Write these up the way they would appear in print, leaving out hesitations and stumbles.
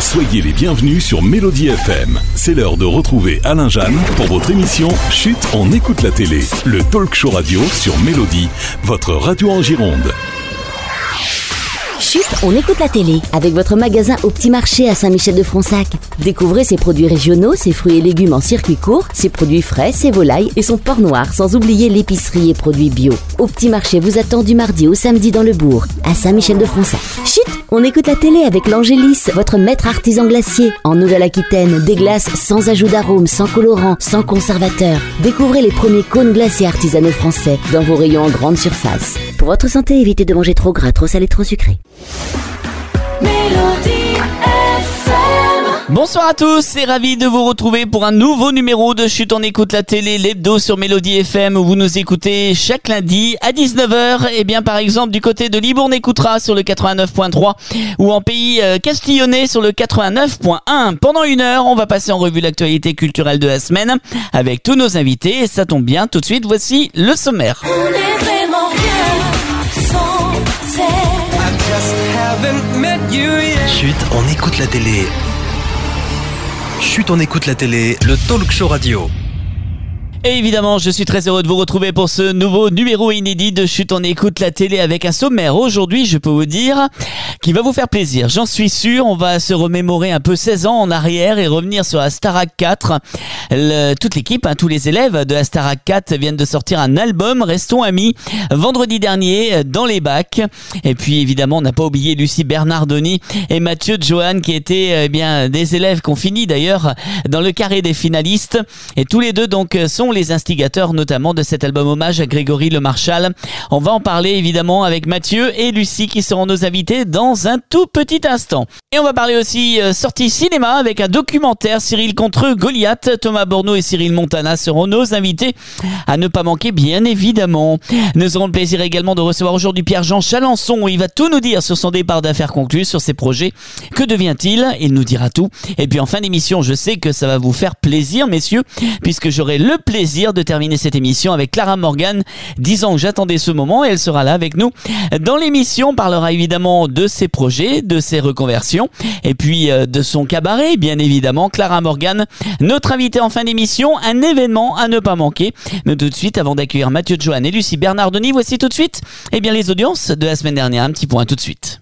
Soyez les bienvenus sur Mélodie FM. C'est l'heure de retrouver Alain Jeanne pour votre émission Chut, on écoute la télé. Le talk show radio sur Mélodie, votre radio en Gironde. Chut, on écoute la télé avec votre magasin au Petit Marché à Saint-Michel-de-Fronsac. Découvrez ses produits régionaux, ses fruits et légumes en circuit court, ses produits frais, ses volailles et son porc noir, sans oublier l'épicerie et produits bio. Au Petit Marché vous attend du mardi au samedi dans le bourg, à Saint-Michel-de-Fronsac. Chut, on écoute la télé avec l'Angélis, votre maître artisan glacier. En Nouvelle-Aquitaine, des glaces sans ajout d'arôme, sans colorant, sans conservateur. Découvrez les premiers cônes glacés artisanaux français dans vos rayons en grande surface. Pour votre santé, évitez de manger trop gras, trop salé, trop sucré. Mélodie FM. Bonsoir à tous et ravi de vous retrouver pour un nouveau numéro de Chut, on écoute la télé, l'hebdo sur Mélodie FM où vous nous écoutez chaque lundi à 19h. Et bien par exemple du côté de Libourne écoutera sur le 89.3 ou en pays castillonnais sur le 89.1. Pendant une heure, on va passer en revue l'actualité culturelle de la semaine avec tous nos invités et ça tombe bien, tout de suite voici le sommaire. On est vraiment rien sans elle. Chut, on écoute la télé. Chut, on écoute la télé, le talk show radio. Et évidemment, je suis très heureux de vous retrouver pour ce nouveau numéro inédit de Chut, on écoute la télé avec un sommaire. Aujourd'hui, je peux vous dire, qui va vous faire plaisir. J'en suis sûr, on va se remémorer un peu 16 ans en arrière et revenir sur la Starac 4. Toute l'équipe, tous les élèves de la Starac 4 viennent de sortir un album, Restons amis, vendredi dernier dans les bacs. Et puis évidemment, on n'a pas oublié Lucie Bernardoni et Mathieu Johan qui étaient des élèves qui ont fini d'ailleurs dans le carré des finalistes. Et tous les deux donc sont les instigateurs notamment de cet album hommage à Grégory Le Marchal. On va en parler évidemment avec Mathieu et Lucie qui seront nos invités dans un tout petit instant. Et on va parler aussi sortie cinéma avec un documentaire Cyril contre Goliath. Thomas Borneau et Cyril Montana seront nos invités à ne pas manquer bien évidemment. Nous aurons le plaisir également de recevoir aujourd'hui Pierre-Jean Chalençon. Il va tout nous dire sur son départ d'affaires conclu, sur ses projets. Que devient-il? Il nous dira tout. Et puis en fin d'émission, je sais que ça va vous faire plaisir messieurs, puisque j'aurai le plaisir de terminer cette émission avec Clara Morgan, disant que j'attendais ce moment et elle sera là avec nous dans l'émission. On parlera évidemment de ses projets, de ses reconversions et puis de son cabaret bien évidemment. Clara Morgan, notre invitée en fin d'émission, un événement à ne pas manquer. Mais tout de suite, avant d'accueillir Mathieu Johan et Lucie Bernardoni, voici tout de suite les audiences de la semaine dernière. Un petit point tout de suite.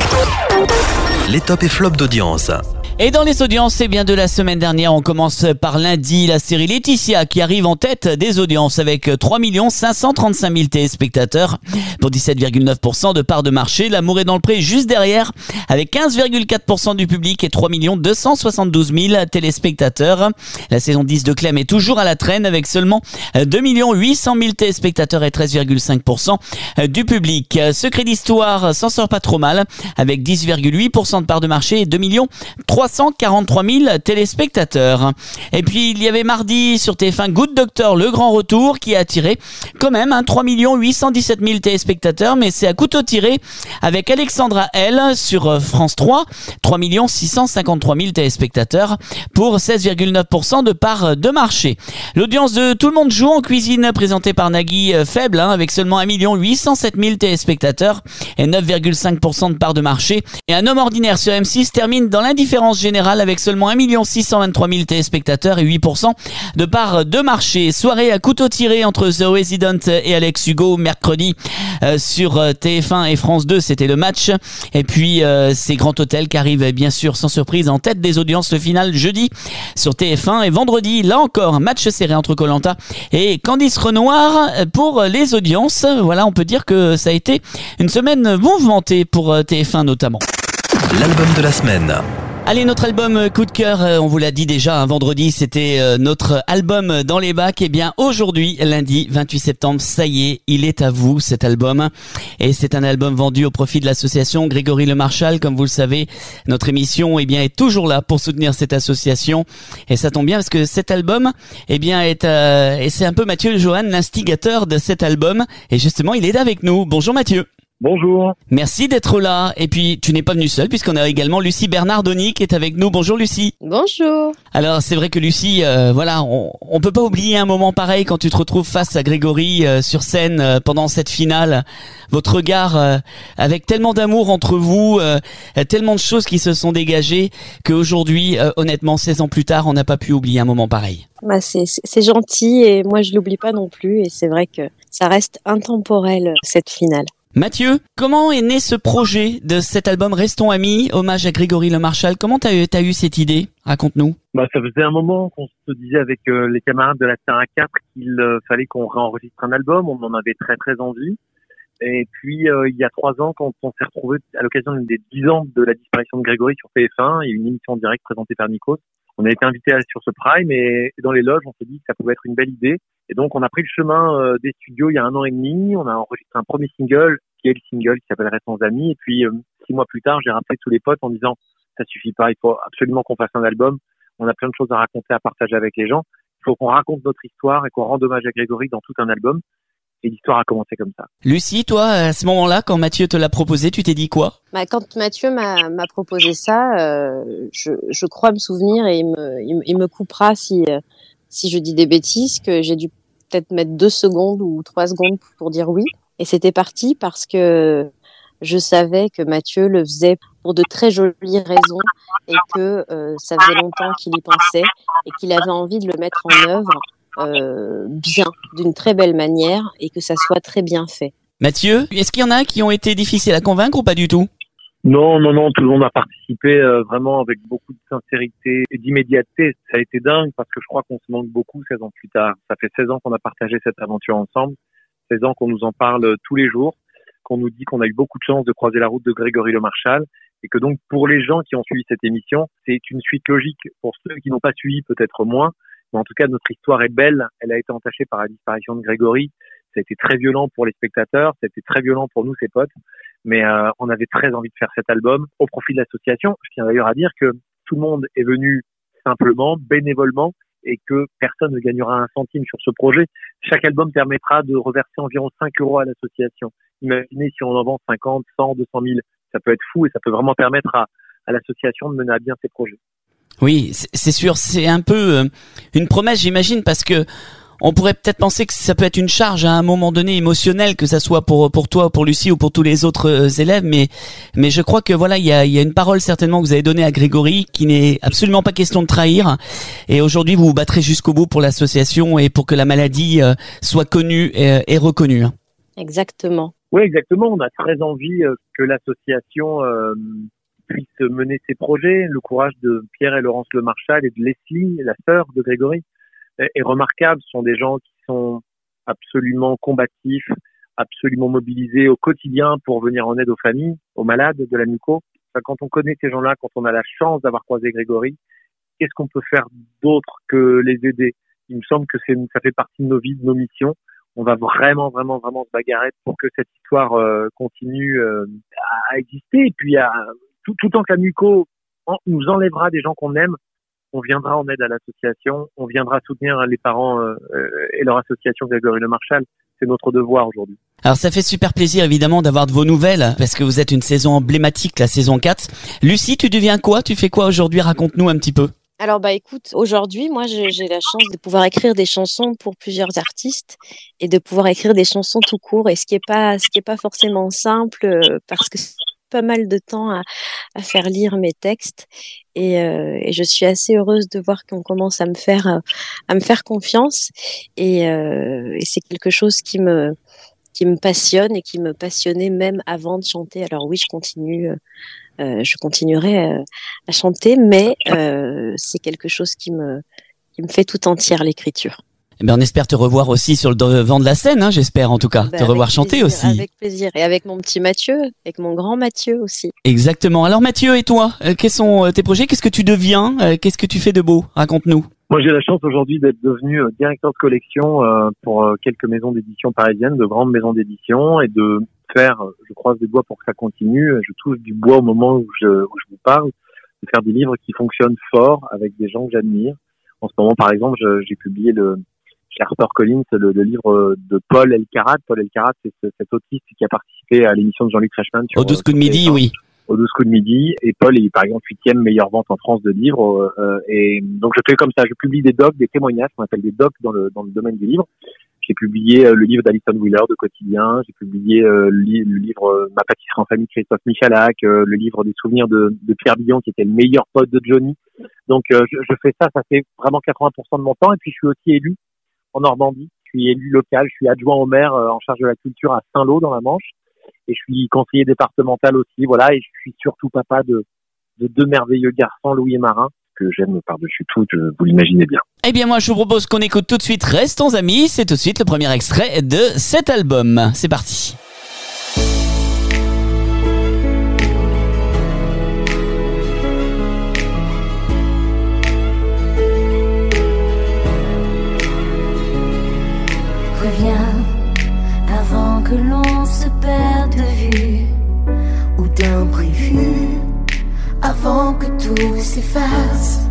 Les tops et flops d'audience. Et dans les audiences, de la semaine dernière, on commence par lundi, la série Laetitia qui arrive en tête des audiences avec 3 535 000 téléspectateurs pour 17,9% de part de marché. L'amour est dans le pré juste derrière avec 15,4% du public et 3 272 000 téléspectateurs. La saison 10 de Clem est toujours à la traîne avec seulement 2 800 000 téléspectateurs et 13,5% du public. Secret d'Histoire s'en sort pas trop mal avec 10,8% de part de marché et 2 343 000 téléspectateurs. Et puis il y avait mardi sur TF1 Good Doctor, le grand retour qui a attiré quand même 3 817 000 téléspectateurs, mais c'est à couteau tiré avec Alexandra L sur France 3, 3 653 000 téléspectateurs pour 16,9% de part de marché. L'audience de Tout le monde joue en cuisine présentée par Nagui faible avec seulement 1 807 000 téléspectateurs et 9,5% de part de marché. Et Un homme ordinaire sur M6 termine dans l'indifférence générale avec seulement 1 623 000 téléspectateurs et 8% de part de marché. Soirée à couteau tiré entre The Resident et Alex Hugo mercredi sur TF1 et France 2, c'était le match. Et puis c'est Grand Hôtel qui arrive bien sûr sans surprise en tête des audiences. Le final jeudi sur TF1 et vendredi, là encore, un match serré entre Koh-Lanta et Candice Renoir pour les audiences. Voilà, on peut dire que ça a été une semaine mouvementée pour TF1 notamment. L'album de la semaine. Allez, notre album coup de cœur, on vous l'a dit déjà, vendredi, c'était notre album dans les bacs. Et bien aujourd'hui, lundi 28 septembre, ça y est, il est à vous cet album. Et c'est un album vendu au profit de l'association Grégory Le Marchal. Comme vous le savez, notre émission est toujours là pour soutenir cette association. Et ça tombe bien parce que cet album et c'est un peu Mathieu Johan, l'instigateur de cet album. Et justement, il est avec nous. Bonjour Mathieu. Bonjour. Merci d'être là. Et puis, tu n'es pas venu seul puisqu'on a également Lucie Bernardoni qui est avec nous. Bonjour Lucie. Bonjour. Alors, c'est vrai que Lucie, on peut pas oublier un moment pareil quand tu te retrouves face à Grégory sur scène pendant cette finale. Votre regard avec tellement d'amour entre vous, tellement de choses qui se sont dégagées qu'aujourd'hui, honnêtement, 16 ans plus tard, on n'a pas pu oublier un moment pareil. Bah c'est gentil et moi je l'oublie pas non plus et c'est vrai que ça reste intemporel cette finale. Mathieu, comment est né ce projet de cet album Restons Amis, hommage à Grégory Le Marchal? Comment t'as eu cette idée? Raconte-nous. Ça faisait un moment qu'on se disait avec les camarades de la Terre à 4 qu'il fallait qu'on réenregistre un album. On en avait très très envie. Et puis il y a 3 ans, quand on s'est retrouvés à l'occasion des 10 ans de la disparition de Grégory sur TF1, il y a eu une émission en direct présentée par Nikos. On a été invités à aller sur ce prime et dans les loges, on s'est dit que ça pouvait être une belle idée. Et donc, on a pris le chemin des studios il y a 1 an et demi. On a enregistré un premier single, qui est le single qui s'appelle Restons Amis. Et puis, 6 mois plus tard, j'ai rappelé tous les potes en disant ça suffit pas, il faut absolument qu'on fasse un album. On a plein de choses à raconter, à partager avec les gens. Il faut qu'on raconte notre histoire et qu'on rende hommage à Grégory dans tout un album. Et l'histoire a commencé comme ça. Lucie, toi, à ce moment-là, quand Mathieu te l'a proposé, tu t'es dit quoi? Quand Mathieu m'a proposé ça, je crois me souvenir et il me coupera si je dis des bêtises, que j'ai dû peut-être mettre 2 secondes ou 3 secondes pour dire oui. Et c'était parti parce que je savais que Mathieu le faisait pour de très jolies raisons et que ça faisait longtemps qu'il y pensait et qu'il avait envie de le mettre en œuvre bien, d'une très belle manière et que ça soit très bien fait. Mathieu, est-ce qu'il y en a qui ont été difficiles à convaincre ou pas du tout? Non, tout le monde a participé vraiment avec beaucoup de sincérité et d'immédiateté. Ça a été dingue parce que je crois qu'on se manque beaucoup 16 ans plus tard. Ça fait 16 ans qu'on a partagé cette aventure ensemble, 16 ans qu'on nous en parle tous les jours, qu'on nous dit qu'on a eu beaucoup de chance de croiser la route de Grégory Le Marchal et que donc pour les gens qui ont suivi cette émission, c'est une suite logique. Pour ceux qui n'ont pas suivi, peut-être moins. Mais en tout cas, notre histoire est belle. Elle a été entachée par la disparition de Grégory. Ça a été très violent pour les spectateurs. Ça a été très violent pour nous, ses potes. Mais on avait très envie de faire cet album au profit de l'association. Je tiens d'ailleurs à dire que tout le monde est venu simplement, bénévolement, et que personne ne gagnera un centime sur ce projet. Chaque album permettra de reverser environ 5 € à l'association. Imaginez si on en vend 50, 100, 200 000. Ça peut être fou et ça peut vraiment permettre à l'association de mener à bien ses projets. Oui, c'est sûr, c'est un peu une promesse, j'imagine, parce que on pourrait peut-être penser que ça peut être une charge à un moment donné émotionnelle, que ça soit pour toi, pour Lucie ou pour tous les autres élèves, mais je crois que voilà, il y a une parole certainement que vous avez donnée à Grégory qui n'est absolument pas question de trahir. Et aujourd'hui, vous vous battrez jusqu'au bout pour l'association et pour que la maladie soit connue et reconnue. Exactement. Oui, exactement. On a très envie que l'association puisse mener ses projets. Le courage de Pierre et Laurence Le Marchal et de Leslie, la sœur de Grégory, est remarquable. Ce sont des gens qui sont absolument combatifs, absolument mobilisés au quotidien pour venir en aide aux familles, aux malades de la muco. Enfin, quand on connaît ces gens-là, quand on a la chance d'avoir croisé Grégory, qu'est-ce qu'on peut faire d'autre que les aider? Il me semble que ça fait partie de nos vies, de nos missions. On va vraiment se bagarrer pour que cette histoire continue à exister. Et puis, tout tant que la muco nous enlèvera des gens qu'on aime, on viendra en aide à l'association, on viendra soutenir les parents et leur association Grégory Le Marchal. C'est notre devoir aujourd'hui. Alors ça fait super plaisir évidemment d'avoir de vos nouvelles parce que vous êtes une saison emblématique, la saison 4. Lucie, tu deviens quoi? Tu fais quoi aujourd'hui? Raconte-nous un petit peu. Alors écoute, aujourd'hui, moi j'ai la chance de pouvoir écrire des chansons pour plusieurs artistes et de pouvoir écrire des chansons tout court, et ce qui est pas forcément simple parce que c'est pas mal de temps à faire lire mes textes, et je suis assez heureuse de voir qu'on commence à me faire confiance, et c'est quelque chose qui me passionne et qui me passionnait même avant de chanter. Alors oui, je continuerai à chanter, mais c'est quelque chose qui me fait tout entière, l'écriture. Eh ben, on espère te revoir aussi sur le devant de la scène, hein, j'espère en tout cas. Te revoir chanter aussi. Avec plaisir. Et avec mon petit Mathieu, avec mon grand Mathieu aussi. Exactement. Alors Mathieu, et toi, quels sont tes projets? Qu'est-ce que tu deviens? Qu'est-ce que tu fais de beau? Raconte-nous. Moi, j'ai la chance aujourd'hui d'être devenu directeur de collection pour quelques maisons d'édition parisiennes, de grandes maisons d'édition, et de faire, je croise des doigts pour que ça continue, je touche du bois au moment où je vous parle, de faire des livres qui fonctionnent fort avec des gens que j'admire. En ce moment, par exemple, j'ai HarperCollins, le livre de Paul Elkarat. Paul Elkarat, c'est cet autiste qui a participé à l'émission de Jean-Luc Reichmann. Au 12 coups de midi, oui. Au 12 coups de midi. Et Paul est, par exemple, 8e meilleure vente en France de livres. Et donc, je fais comme ça. Je publie des docs, des témoignages, qu'on appelle des docs dans le domaine du livre. J'ai publié le livre d'Alison Wheeler de Quotidien. J'ai publié le livre Ma pâtisserie en famille de Christophe Michalak, le livre des souvenirs de Pierre Billon, qui était le meilleur pote de Johnny. Donc, je fais ça fait vraiment 80% de mon temps. Et puis, je suis aussi élu en Normandie. Je suis élu local. Je suis adjoint au maire en charge de la culture à Saint-Lô, dans la Manche. Et je suis conseiller départemental aussi. Voilà. Et je suis surtout papa de 2 merveilleux garçons, Louis et Marin, que j'aime par-dessus tout, vous l'imaginez bien. Eh bien moi je vous propose qu'on écoute tout de suite Restons amis, c'est tout de suite le premier extrait de cet album. C'est parti. Reviens avant que l'on se perde de vue ou d'imprévu, avant que tout s'efface.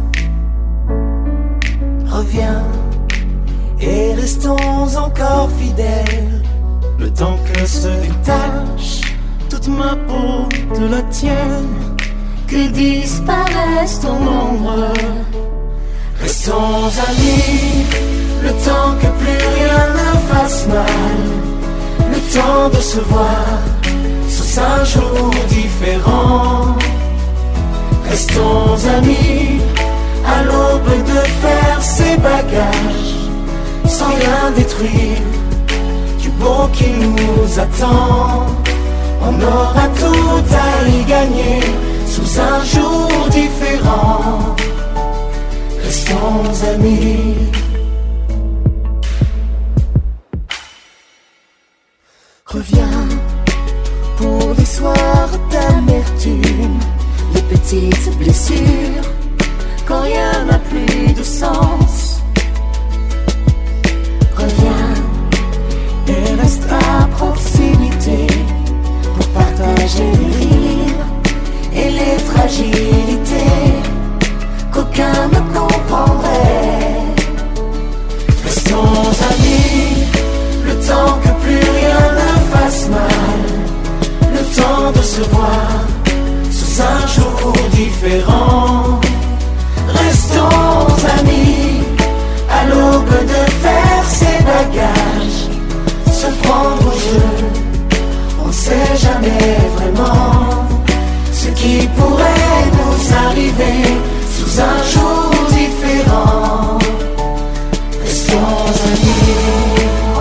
Reviens et restons encore fidèles, le temps que se détache toute ma peau de la tienne, que disparaisse ton ombre. Restons amis, le temps que plus rien ne fasse mal, le temps de se voir sous un jour différent. Restons amis, à l'aube de faire ses bagages, sans rien détruire du beau qui nous attend. On aura tout à y gagner sous un jour différent. Restons amis. Reviens pour les soirs d'amertume, les petites blessures, quand rien n'a plus de sens. Reviens et reste à proximité pour partager les rires et les fragilités qu'aucun ne comprendrait. Restons amis, le temps que plus rien ne fasse mal, le temps de se voir sous un jour différent. Restons amis, à l'aube de faire ses bagages, se prendre au jeu, on ne sait jamais vraiment ce qui pourrait nous arriver sous un jour différent. Restons amis.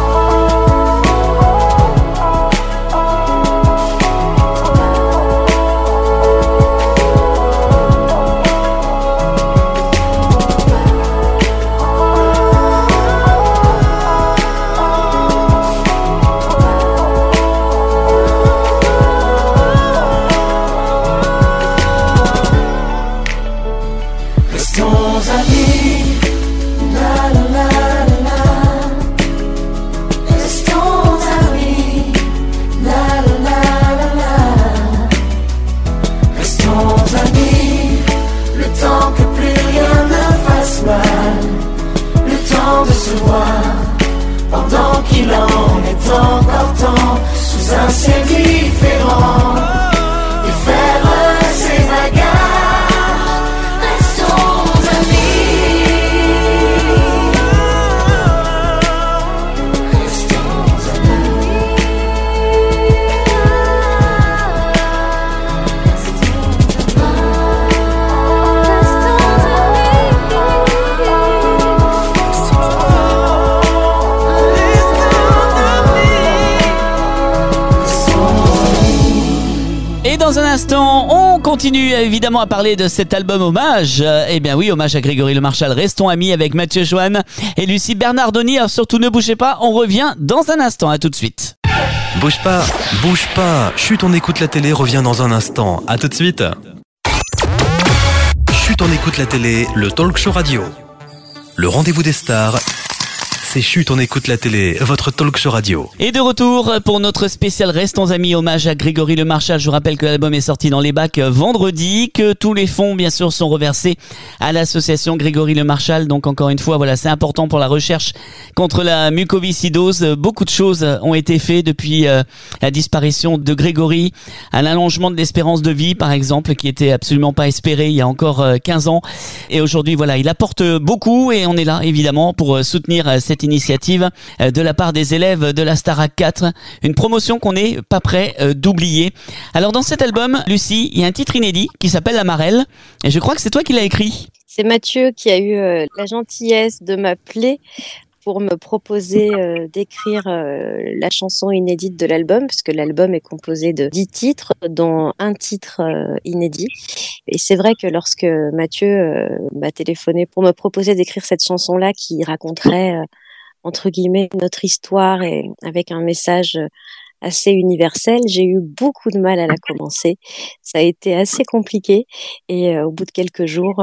Pendant qu'il en est encore temps, sous un ciel différent, et faire ses bagages. Restons amis. Restons amis. Et dans un instant, on continue évidemment à parler de cet album hommage. Eh bien oui, hommage à Grégory Le Marchal. Restons amis avec Mathieu Joanne et Lucie Bernardoni. Alors surtout ne bougez pas, on revient dans un instant. À tout de suite. Bouge pas. Chut, on écoute la télé, revient dans un instant. À tout de suite. Chut, on écoute la télé, le talk show radio. Le rendez-vous des stars, C'est Chut, on écoute la télé, votre talk show radio. Et de retour pour notre spécial Restons Amis, hommage à Grégory Le Marchal. Je vous rappelle que l'album est sorti dans les bacs vendredi, que tous les fonds, bien sûr, sont reversés à l'association Grégory Le Marchal. Donc, encore une fois, voilà, c'est important pour la recherche contre la mucoviscidose. Beaucoup de choses ont été faites depuis la disparition de Grégory, à l'allongement de l'espérance de vie, par exemple, qui était absolument pas espéré il y a encore 15 ans. Et aujourd'hui, voilà, il apporte beaucoup et on est là, évidemment, pour soutenir cette initiative de la part des élèves de la Starac 4. Une promotion qu'on n'est pas prêt d'oublier. Alors, dans cet album, Lucie, il y a un titre inédit qui s'appelle La Marelle. Et je crois que c'est toi qui l'as écrit. C'est Mathieu qui a eu la gentillesse de m'appeler pour me proposer d'écrire la chanson inédite de l'album, puisque l'album est composé de 10 titres, dont un titre inédit. Et c'est vrai que lorsque Mathieu m'a téléphoné pour me proposer d'écrire cette chanson-là qui raconterait, entre guillemets, notre histoire et avec un message assez universel, j'ai eu beaucoup de mal à la commencer. Ça a été assez compliqué et au bout de quelques jours,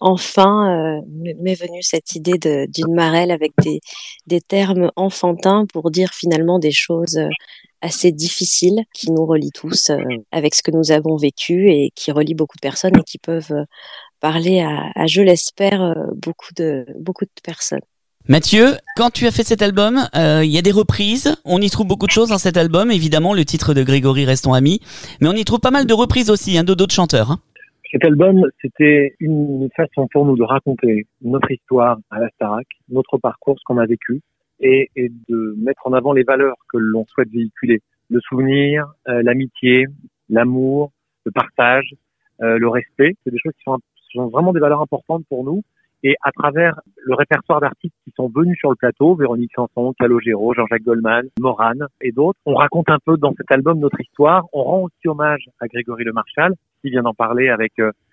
enfin, m'est venue cette idée d'une marelle avec des termes enfantins pour dire finalement des choses assez difficiles qui nous relient tous avec ce que nous avons vécu et qui relient beaucoup de personnes et qui peuvent parler à je l'espère, beaucoup de personnes. Mathieu, quand tu as fait cet album, il y a des reprises. On y trouve beaucoup de choses dans cet album. Évidemment, le titre de Grégory, Restons Amis. Mais on y trouve pas mal de reprises aussi, d'autres chanteurs. Cet album, c'était une façon pour nous de raconter notre histoire à la Starac, notre parcours, ce qu'on a vécu, et de mettre en avant les valeurs que l'on souhaite véhiculer. Le souvenir, l'amitié, l'amour, le partage, le respect. C'est des choses qui sont vraiment des valeurs importantes pour nous. Et à travers le répertoire d'artistes qui sont venus sur le plateau, Véronique Sanson, Calogero, Jean-Jacques Goldman, Morane et d'autres, on raconte un peu dans cet album notre histoire. On rend aussi hommage à Grégory Le Marchal, qui vient d'en parler avec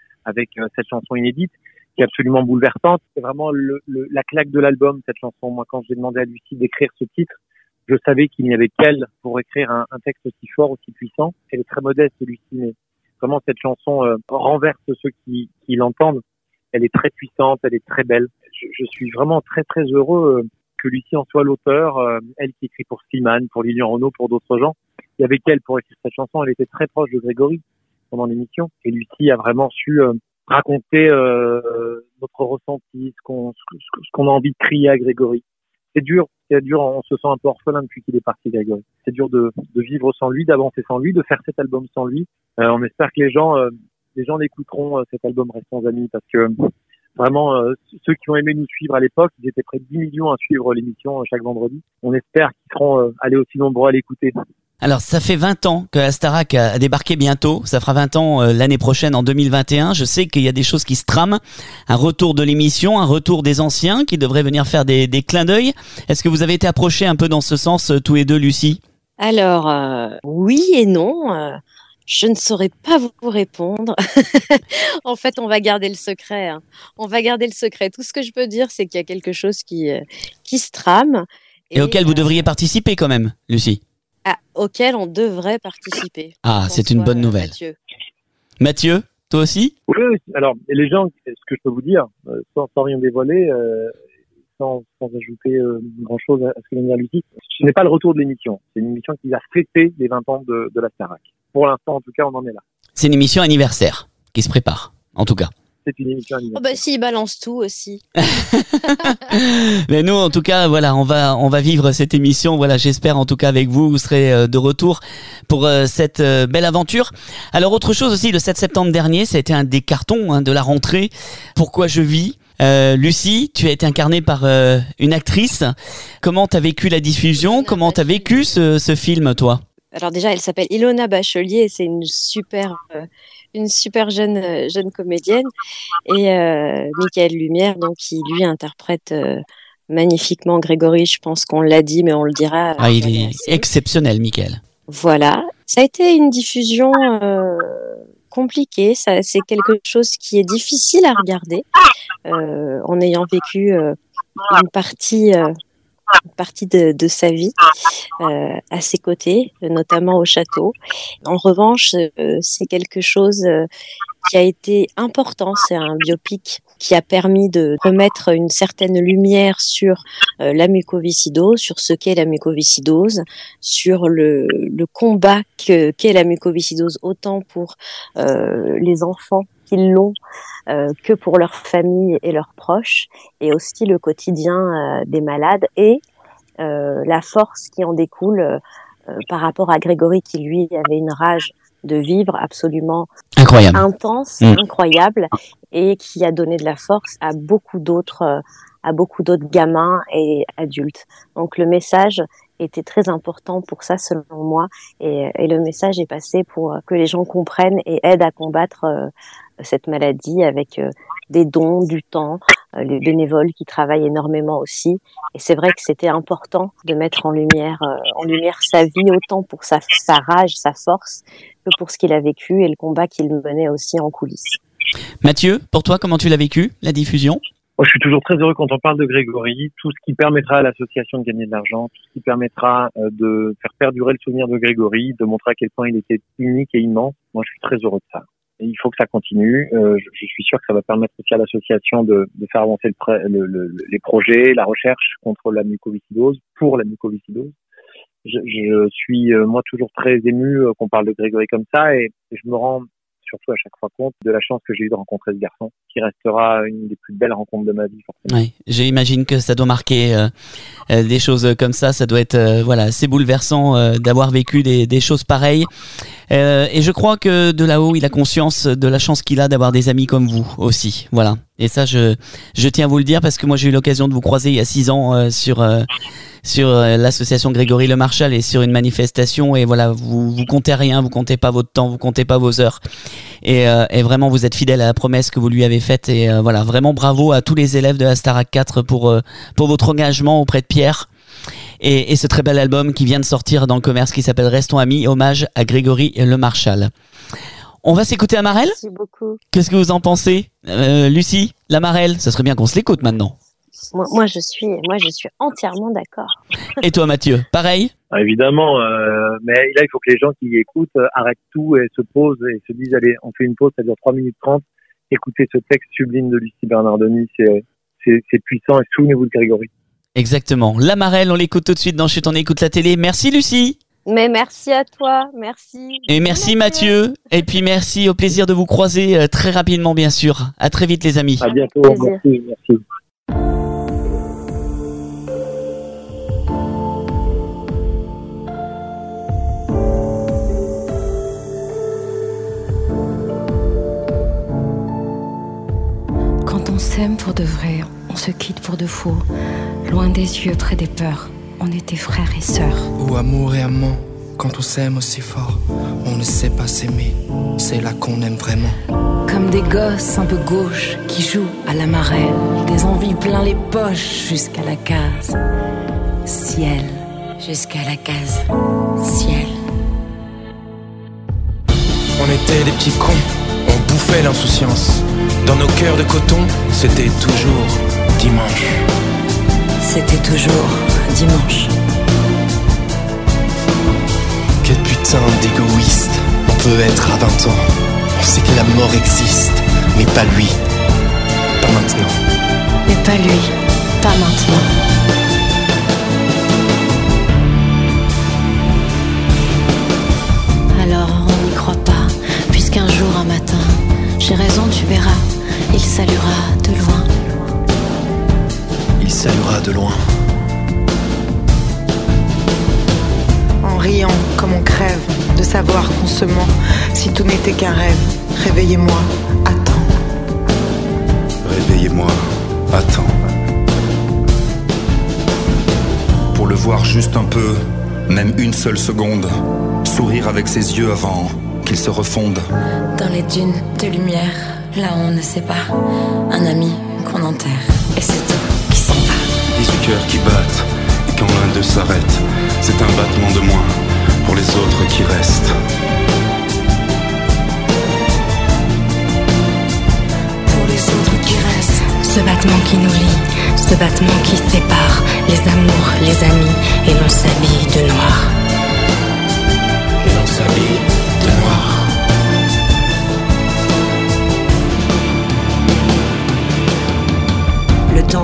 cette chanson inédite, qui est absolument bouleversante. C'est vraiment la claque de l'album, cette chanson. Moi, quand j'ai demandé à Lucie d'écrire ce titre, je savais qu'il n'y avait qu'elle pour écrire un texte aussi fort, aussi puissant. Elle est très modeste, Lucie, mais vraiment cette chanson renverse ceux qui l'entendent. Elle est très puissante, elle est très belle. Je suis vraiment très très heureux que Lucie en soit l'auteur. Elle qui écrit pour Slimane, pour Lilian Renaud, pour d'autres gens. Il y avait qu'elle pour écrire cette chanson. Elle était très proche de Grégory pendant l'émission. Et Lucie a vraiment su raconter notre ressenti, ce qu'on a envie de crier à Grégory. C'est dur. On se sent un peu orphelin depuis qu'il est parti, Grégory. C'est dur de vivre sans lui, d'avancer sans lui, de faire cet album sans lui. On espère que les gens l'écouteront, cet album Restons Amis, parce que vraiment, ceux qui ont aimé nous suivre à l'époque, ils étaient près de 10 millions à suivre l'émission chaque vendredi. On espère qu'ils seront allés aussi nombreux à l'écouter. Alors, ça fait 20 ans que la Starac a débarqué bientôt. Ça fera 20 ans l'année prochaine, en 2021. Je sais qu'il y a des choses qui se trament. Un retour de l'émission, un retour des anciens qui devraient venir faire des clins d'œil. Est-ce que vous avez été approchés un peu dans ce sens, tous les deux, Lucie ? Alors, oui et non. Je ne saurais pas vous répondre. En fait, on va garder le secret. On va garder le secret. Tout ce que je peux dire, c'est qu'il y a quelque chose qui se trame. Et auquel vous devriez participer quand même, Lucie. Auquel on devrait participer. Ah, c'est une bonne nouvelle. Mathieu, toi aussi ? Oui, alors, les gens, ce que je peux vous dire, sans rien dévoiler, sans ajouter grand-chose à ce que vient de dire Lucie, ce n'est pas le retour de l'émission. C'est une émission qui a fêté les 20 ans de la Starac. Pour l'instant, en tout cas, on en est là. C'est une émission anniversaire qui se prépare, en tout cas. C'est une émission anniversaire. Oh bah si, il balance tout aussi. Mais nous, en tout cas, voilà, on va vivre cette émission. Voilà, j'espère en tout cas avec vous, vous serez de retour pour cette belle aventure. Alors, autre chose aussi, le 7 septembre dernier, ça a été un des cartons de la rentrée. Pourquoi je vis ? Lucie, tu as été incarnée par une actrice. Comment t'as vécu la diffusion ? Comment t'as vécu ce film, toi ? Alors déjà, elle s'appelle Ilona Bachelier et c'est une super jeune comédienne. Et Michael Lumière, donc, qui lui interprète magnifiquement Grégory. Je pense qu'on l'a dit, mais on le dira. Il est exceptionnel, Michael. Voilà. Ça a été une diffusion compliquée. C'est quelque chose qui est difficile à regarder en ayant vécu une partie de sa vie à ses côtés, notamment au château. En revanche, c'est quelque chose qui a été important. C'est un biopic qui a permis de remettre une certaine lumière sur la mucoviscidose, sur ce qu'est la mucoviscidose, sur le combat qu'est la mucoviscidose, autant pour les enfants qui l'ont que pour leurs familles et leurs proches, et aussi le quotidien des malades et la force qui en découle par rapport à Grégory qui lui avait une rage de vivre absolument Incroyable. intense, incroyable, et qui a donné de la force à beaucoup d'autres gamins et adultes. Donc le message était très important pour ça selon moi, et le message est passé pour que les gens comprennent et aident à combattre cette maladie avec des dons, du temps, les bénévoles qui travaillent énormément aussi. Et c'est vrai que c'était important de mettre en lumière sa vie, autant pour sa rage, sa force, que pour ce qu'il a vécu et le combat qu'il menait aussi en coulisses. Mathieu, pour toi, comment tu l'as vécu, la diffusion ? Moi, je suis toujours très heureux quand on parle de Grégory. Tout ce qui permettra à l'association de gagner de l'argent, tout ce qui permettra de faire perdurer le souvenir de Grégory, de montrer à quel point il était unique et immense. Moi, je suis très heureux de ça. Et il faut que ça continue. Je suis sûr que ça va permettre aussi à l'association de faire avancer les projets, la recherche contre la mucoviscidose, pour la mucoviscidose. Je suis, moi, toujours très ému qu'on parle de Grégory comme ça, et je me rends surtout à chaque fois compte de la chance que j'ai eu de rencontrer ce garçon, qui restera une des plus belles rencontres de ma vie, forcément. Oui, j'imagine que ça doit marquer des choses comme ça. Ça doit être assez bouleversant d'avoir vécu des choses pareilles. Et je crois que de là-haut, il a conscience de la chance qu'il a d'avoir des amis comme vous aussi. Voilà. Et ça, je tiens à vous le dire parce que moi, j'ai eu l'occasion de vous croiser il y a 6 ans sur l'association Grégory Le Marchal et sur une manifestation. Et voilà, vous comptez rien, vous comptez pas votre temps, vous comptez pas vos heures. Et vraiment, vous êtes fidèle à la promesse que vous lui avez faite. Et voilà, vraiment bravo à tous les élèves de la Starac 4 pour votre engagement auprès de Pierre. Et ce très bel album qui vient de sortir dans le commerce qui s'appelle Restons Amis, hommage à Grégory Le Marchal. On va s'écouter Amarelle ? Merci beaucoup. Qu'est-ce que vous en pensez, Lucie, l'Amarelle ? Ça serait bien qu'on se l'écoute maintenant. Moi, je suis entièrement d'accord. Et toi, Mathieu, pareil ? Évidemment, mais là, il faut que les gens qui écoutent arrêtent tout et se posent et se disent, allez, on fait une pause, ça dure 3 minutes 30. Écoutez ce texte sublime de Lucie Bernardoni, c'est puissant, et souvenez-vous de Grégory. Exactement. L'Amarelle, on l'écoute tout de suite dans Chut, on écoute la télé. Merci Lucie. Mais merci à toi, merci. Et merci Mathieu. Et puis merci, au plaisir de vous croiser très rapidement, bien sûr. À très vite les amis. À bientôt. Merci. Quand on s'aime pour de vrai, on se quitte pour de faux. Loin des yeux, près des peurs, on était frères et sœurs. Ou amour et amant, quand on s'aime aussi fort, on ne sait pas s'aimer, c'est là qu'on aime vraiment. Comme des gosses un peu gauches qui jouent à la marelle, des envies plein les poches jusqu'à la case ciel, jusqu'à la case ciel. On était des petits cons, on bouffait l'insouciance. Dans nos cœurs de coton, c'était toujours dimanche. C'était toujours dimanche. Quel putain d'égoïste. On peut être à 20 ans, on sait que la mort existe, mais pas lui, pas maintenant. Mais pas lui, pas maintenant. Alors on n'y croit pas, puisqu'un jour, un matin, j'ai raison, tu verras, il saluera de loin. Il saluera de loin. En riant comme on crève, de savoir qu'on se ment, si tout n'était qu'un rêve. Réveillez-moi, attends. Réveillez-moi, attends. Pour le voir juste un peu, même une seule seconde, sourire avec ses yeux avant qu'il se refonde. Dans les dunes de lumière, là on ne sait pas, un ami qu'on enterre, et c'est tout qui s'en va. 18 cœurs qui battent, et quand l'un d'eux s'arrête, c'est un battement de moins pour les autres qui restent. Pour les autres qui restent, ce battement qui nous lie, ce battement qui sépare les amours, les amis, et l'on s'habille de noir. Et l'on s'habille de noir.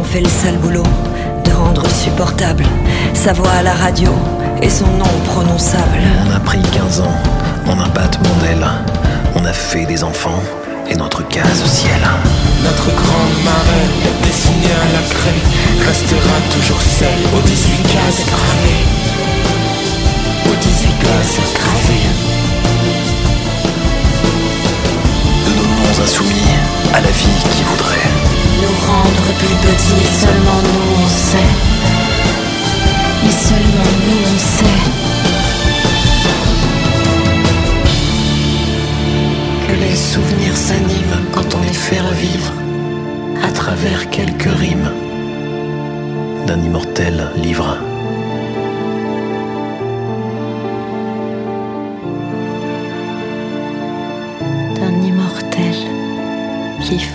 fait le sale boulot de rendre supportable sa voix à la radio et son nom prononçable. On a pris 15 ans en un battement d'aile. On a fait des enfants et notre case au ciel. Notre grande marraine, dessinée à la craie, restera toujours celle aux 18 cases gravées. Aux 18 cases gravées. De nos noms insoumis à la vie qui voudrait nous rendre plus petits, seulement nous on sait. Mais seulement nous on sait que les souvenirs s'animent quand on les fait revivre à travers quelques rimes d'un immortel livre. D'un immortel livre.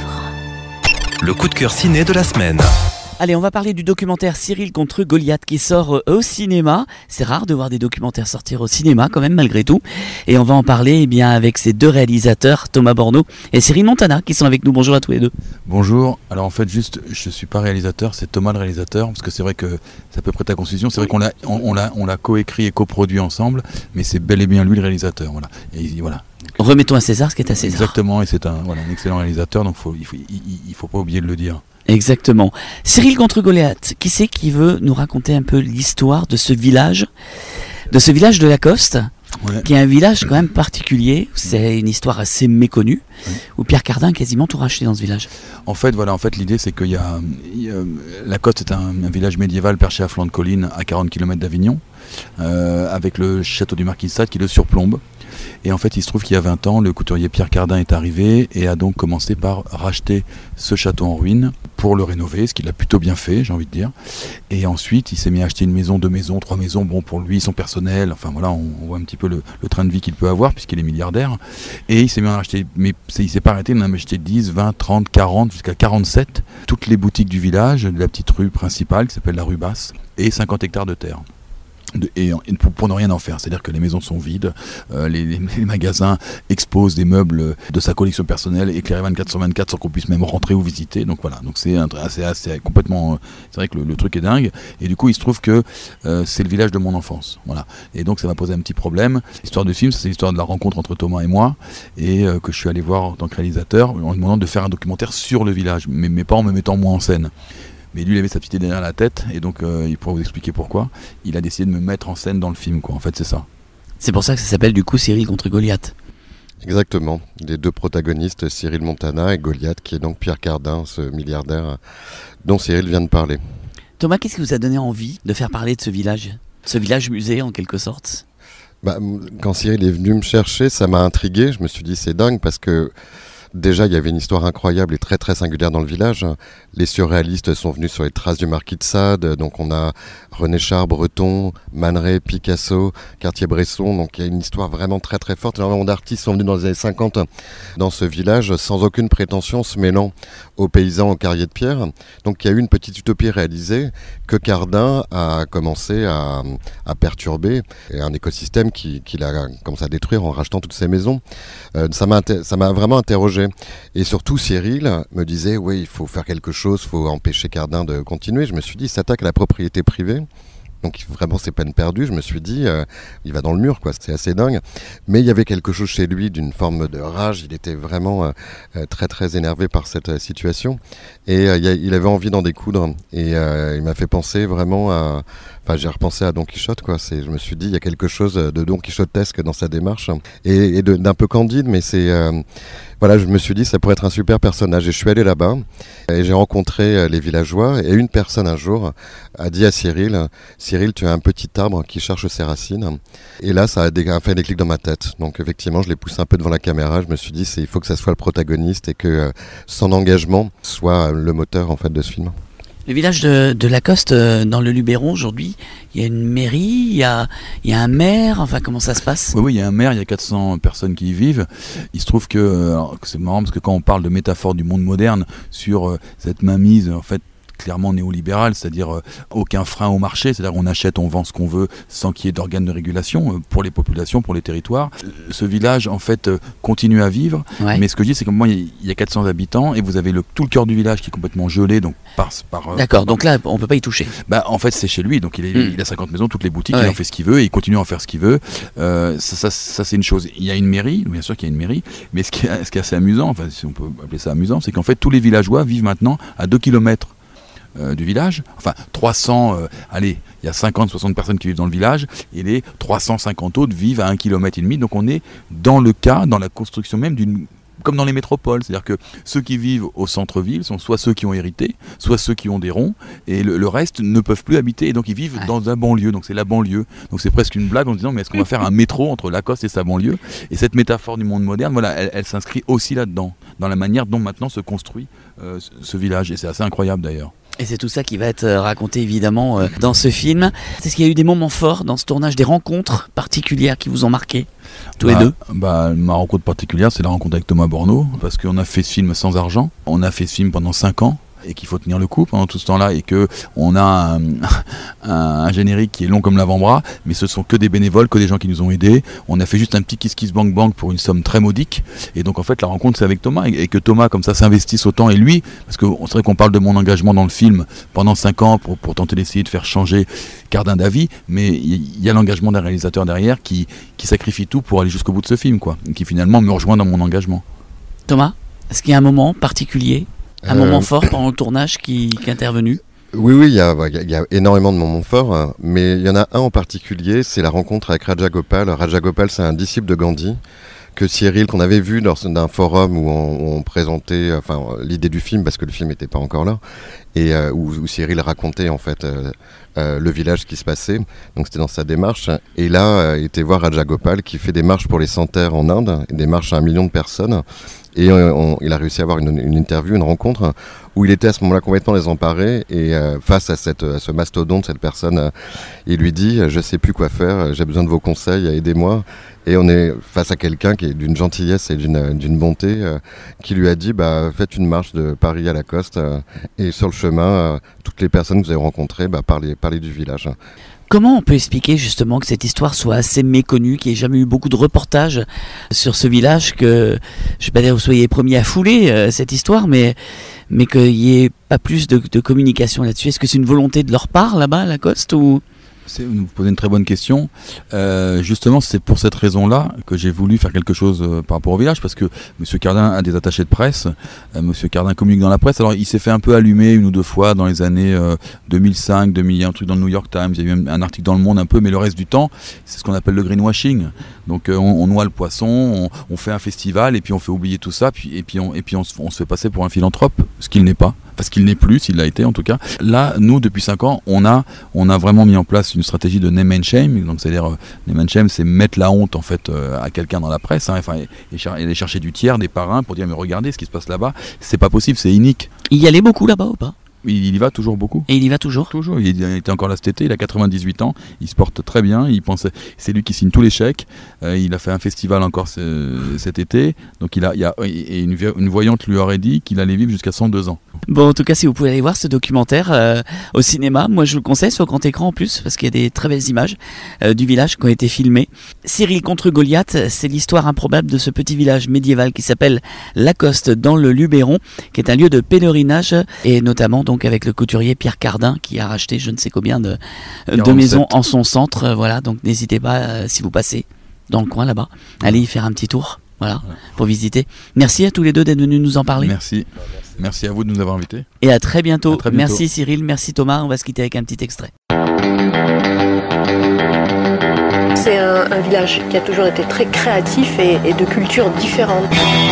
Le coup de cœur ciné de la semaine. Allez, on va parler du documentaire Cyril contre Goliath qui sort au cinéma. C'est rare de voir des documentaires sortir au cinéma quand même malgré tout. Et on va en parler avec ces deux réalisateurs, Thomas Borneau et Cyril Montana, qui sont avec nous. Bonjour à tous les deux. Bonjour. Alors en fait, juste, je suis pas réalisateur, c'est Thomas le réalisateur, parce que c'est vrai que ça peut prêter à confusion. C'est vrai qu'on l'a coécrit et coproduit ensemble, mais c'est bel et bien lui le réalisateur. Voilà. Et voilà. Remettons à César ce qui est à César. Exactement, et c'est un excellent réalisateur, donc il faut pas oublier de le dire. Exactement. Cyril contre Goliath, qui c'est qui veut nous raconter un peu l'histoire de ce village de Lacoste, qui est un village quand même particulier, c'est une histoire assez méconnue, où Pierre Cardin a quasiment tout racheté dans ce village. En fait, l'idée c'est qu'il y a Lacoste est un village médiéval perché à flanc de colline à 40 km d'Avignon, avec le château du Marquis de Sade qui le surplombe. Et en fait, il se trouve qu'il y a 20 ans, le couturier Pierre Cardin est arrivé et a donc commencé par racheter ce château en ruine pour le rénover, ce qu'il a plutôt bien fait, j'ai envie de dire. Et ensuite, il s'est mis à acheter une maison, 2 maisons, 3 maisons, bon, pour lui, son personnel, enfin voilà, on voit un petit peu le train de vie qu'il peut avoir puisqu'il est milliardaire. Et il s'est mis à acheter, mais il s'est pas arrêté, il en a acheté 10, 20, 30, 40, jusqu'à 47. Toutes les boutiques du village, de la petite rue principale qui s'appelle la rue Basse, et 50 hectares de terre. Et pour ne rien en faire, c'est-à-dire que les maisons sont vides, les magasins exposent des meubles de sa collection personnelle éclairés 24/24 sans qu'on puisse même rentrer ou visiter. Donc voilà, donc c'est assez complètement, c'est vrai que le truc est dingue. Et du coup, il se trouve que c'est le village de mon enfance, voilà. Et donc ça m'a posé un petit problème. L'histoire du film, c'est l'histoire de la rencontre entre Thomas et moi, et que je suis allé voir en tant que réalisateur en lui demandant de faire un documentaire sur le village, mais pas en me mettant moi en scène. Mais lui, il avait sa petite idée derrière la tête, et donc il pourra vous expliquer pourquoi. Il a décidé de me mettre en scène dans le film, quoi. En fait, c'est ça. C'est pour ça que ça s'appelle du coup Cyril contre Goliath. Exactement. Les deux protagonistes, Cyril Montana et Goliath, qui est donc Pierre Cardin, ce milliardaire dont Cyril vient de parler. Thomas, qu'est-ce qui vous a donné envie de faire parler de ce village musée en quelque sorte ? Quand Cyril est venu me chercher, ça m'a intrigué. Je me suis dit, c'est dingue parce que déjà, il y avait une histoire incroyable et très très singulière dans le village. Les surréalistes sont venus sur les traces du Marquis de Sade. Donc on a René Char, Breton, Man Ray, Picasso, Cartier-Bresson. Donc il y a une histoire vraiment très très forte. Énormément d'artistes sont venus dans les années 50 dans ce village sans aucune prétention, se mêlant aux paysans, aux carriers de pierre. Donc il y a eu une petite utopie réalisée que Cardin a commencé à perturber. Et un écosystème qu'il a commencé à détruire en rachetant toutes ces maisons. Ça m'a vraiment interrogé. Et surtout, Cyril me disait, oui, il faut faire quelque chose, il faut empêcher Cardin de continuer. Je me suis dit, il s'attaque à la propriété privée. Donc vraiment, c'est peine perdue. Je me suis dit, il va dans le mur, quoi. C'est assez dingue. Mais il y avait quelque chose chez lui d'une forme de rage. Il était vraiment très, très énervé par cette situation. Et il avait envie d'en découdre. Et il m'a fait penser vraiment à... Enfin, j'ai repensé à Don Quichotte, quoi. Je me suis dit, il y a quelque chose de Don Quichotesque dans sa démarche. Et d'un peu candide, mais c'est... Voilà, je me suis dit, ça pourrait être un super personnage. Et je suis allé là-bas, et j'ai rencontré les villageois, et une personne un jour a dit à Cyril, tu as un petit arbre qui cherche ses racines. Et là, ça a fait un déclic dans ma tête. Donc effectivement, je l'ai poussé un peu devant la caméra. Je me suis dit, il faut que ça soit le protagoniste, et que son engagement soit le moteur en fait de ce film. Le village de Lacoste, dans le Luberon, aujourd'hui, il y a une mairie, il y a un maire, enfin comment ça se passe ? Oui, il y a un maire, il y a 400 personnes qui y vivent. Il se trouve que c'est marrant parce que quand on parle de métaphore du monde moderne sur cette mainmise en fait clairement néolibéral, c'est-à-dire aucun frein au marché, c'est-à-dire on achète, on vend ce qu'on veut sans qu'il y ait d'organes de régulation pour les populations, pour les territoires. Ce village en fait continue à vivre, mais ce que je dis c'est que moi il y a 400 habitants et vous avez tout le cœur du village qui est complètement gelé, donc D'accord, donc là on peut pas y toucher. En fait c'est chez lui, donc il a 50 maisons, toutes les boutiques, il en fait ce qu'il veut et il continue à en faire ce qu'il veut. Ça c'est une chose. Il y a une mairie, bien sûr qu'il y a une mairie, mais ce qui est assez amusant, enfin si on peut appeler ça amusant, c'est qu'en fait tous les villageois vivent maintenant à 2 km du village, enfin 300, il y a 50-60 personnes qui vivent dans le village et les 350 autres vivent à 1,5 km, donc on est dans la construction même comme dans les métropoles, c'est-à-dire que ceux qui vivent au centre-ville sont soit ceux qui ont hérité, soit ceux qui ont des ronds, et le reste ne peuvent plus habiter, et donc ils vivent dans un banlieue, donc c'est la banlieue. Donc c'est presque une blague en disant, mais est-ce qu'on va faire un métro entre Lacoste et sa banlieue? Et cette métaphore du monde moderne, voilà, elle s'inscrit aussi là-dedans, dans la manière dont maintenant se construit ce village, et c'est assez incroyable d'ailleurs. Et c'est tout ça qui va être raconté évidemment dans ce film. Est-ce qu'il y a eu des moments forts dans ce tournage, des rencontres particulières qui vous ont marqué tous les deux? Ma rencontre particulière, c'est la rencontre avec Thomas Borneau, parce qu'on a fait ce film sans argent. On a fait ce film pendant 5 ans. Et qu'il faut tenir le coup pendant tout ce temps-là, et que on a un générique qui est long comme l'avant-bras, mais ce sont que des bénévoles, que des gens qui nous ont aidés. On a fait juste un petit kiss bang bang pour une somme très modique, et donc en fait la rencontre c'est avec Thomas, et que Thomas comme ça s'investisse autant, et lui, parce que c'est vrai qu'on parle de mon engagement dans le film pendant 5 ans pour tenter d'essayer de faire changer Cardin d'avis, mais il y a l'engagement d'un réalisateur derrière qui sacrifie tout pour aller jusqu'au bout de ce film, quoi, et qui finalement me rejoint dans mon engagement. Thomas, est-ce qu'il y a un moment particulier, un moment fort pendant le tournage qui est intervenu? Oui, il y a énormément de moments forts, mais il y en a un en particulier, c'est la rencontre avec Raja Gopal. Raja Gopal, c'est un disciple de Gandhi que Cyril, qu'on avait vu lors d'un forum où on présentait l'idée du film, parce que le film n'était pas encore là, et où Cyril racontait en fait le village qui se passait. Donc c'était dans sa démarche. Et là, était voir Raja Gopal qui fait des marches pour les sans-terre en Inde, des marches à 1 million de personnes. Et il a réussi à avoir une interview, une rencontre où il était à ce moment-là complètement désemparé, et face à ce mastodonte, cette personne, il lui dit « Je sais plus quoi faire, j'ai besoin de vos conseils, aidez-moi ». Et on est face à quelqu'un qui est d'une gentillesse et d'une bonté, qui lui a dit faites une marche de Paris à Lacoste, et sur le chemin, toutes les personnes que vous avez rencontrées, parlez du village. Comment on peut expliquer justement que cette histoire soit assez méconnue, qu'il n'y ait jamais eu beaucoup de reportages sur ce village, que, je ne vais pas dire que vous soyez les premiers à fouler cette histoire, mais qu'il n'y ait pas plus de communication là-dessus? Est-ce que c'est une volonté de leur part là-bas à Lacoste ou... Vous posez une très bonne question. Justement, c'est pour cette raison-là que j'ai voulu faire quelque chose par rapport au village, parce que M. Cardin a des attachés de presse. M. Cardin communique dans la presse. Alors, il s'est fait un peu allumer 1 ou 2 fois dans les années 2005, 2000. Il y a un truc dans le New York Times, il y a eu un article dans Le Monde un peu, mais le reste du temps, c'est ce qu'on appelle le greenwashing. Donc, on noie le poisson, on fait un festival, et puis on fait oublier tout ça, et puis on se fait passer pour un philanthrope, ce qu'il n'est pas. Parce qu'il n'est plus, s'il l'a été en tout cas. Là, nous, depuis 5 ans, on a vraiment mis en place une stratégie de name and shame. Donc, c'est-à-dire, name and shame, c'est mettre la honte en fait à quelqu'un dans la presse, et aller chercher du tiers, des parrains, pour dire mais regardez ce qui se passe là-bas, c'est pas possible, c'est inique. Il y allait beaucoup là-bas ou pas? Il y va toujours beaucoup. Et il y va toujours? Toujours. Il était encore là cet été, il a 98 ans, il se porte très bien, c'est lui qui signe tous les chèques. Il a fait un festival encore cet été, donc une voyante lui aurait dit qu'il allait vivre jusqu'à 102 ans. Bon, en tout cas, si vous pouvez aller voir ce documentaire au cinéma, moi je vous le conseille, sur grand écran en plus, parce qu'il y a des très belles images du village qui ont été filmées. Cyril contre Goliath, c'est l'histoire improbable de ce petit village médiéval qui s'appelle Lacoste dans le Luberon, qui est un lieu de pèlerinage, et notamment donc avec le couturier Pierre Cardin qui a racheté je ne sais combien de maisons en son centre. Voilà, donc n'hésitez pas si vous passez dans le coin là-bas, allez y faire un petit tour. Voilà, pour visiter. Merci à tous les deux d'être venus nous en parler. Merci à vous de nous avoir invités. Et à très bientôt. Merci Cyril, merci Thomas. On va se quitter avec un petit extrait. C'est un village qui a toujours été très créatif et de cultures différentes.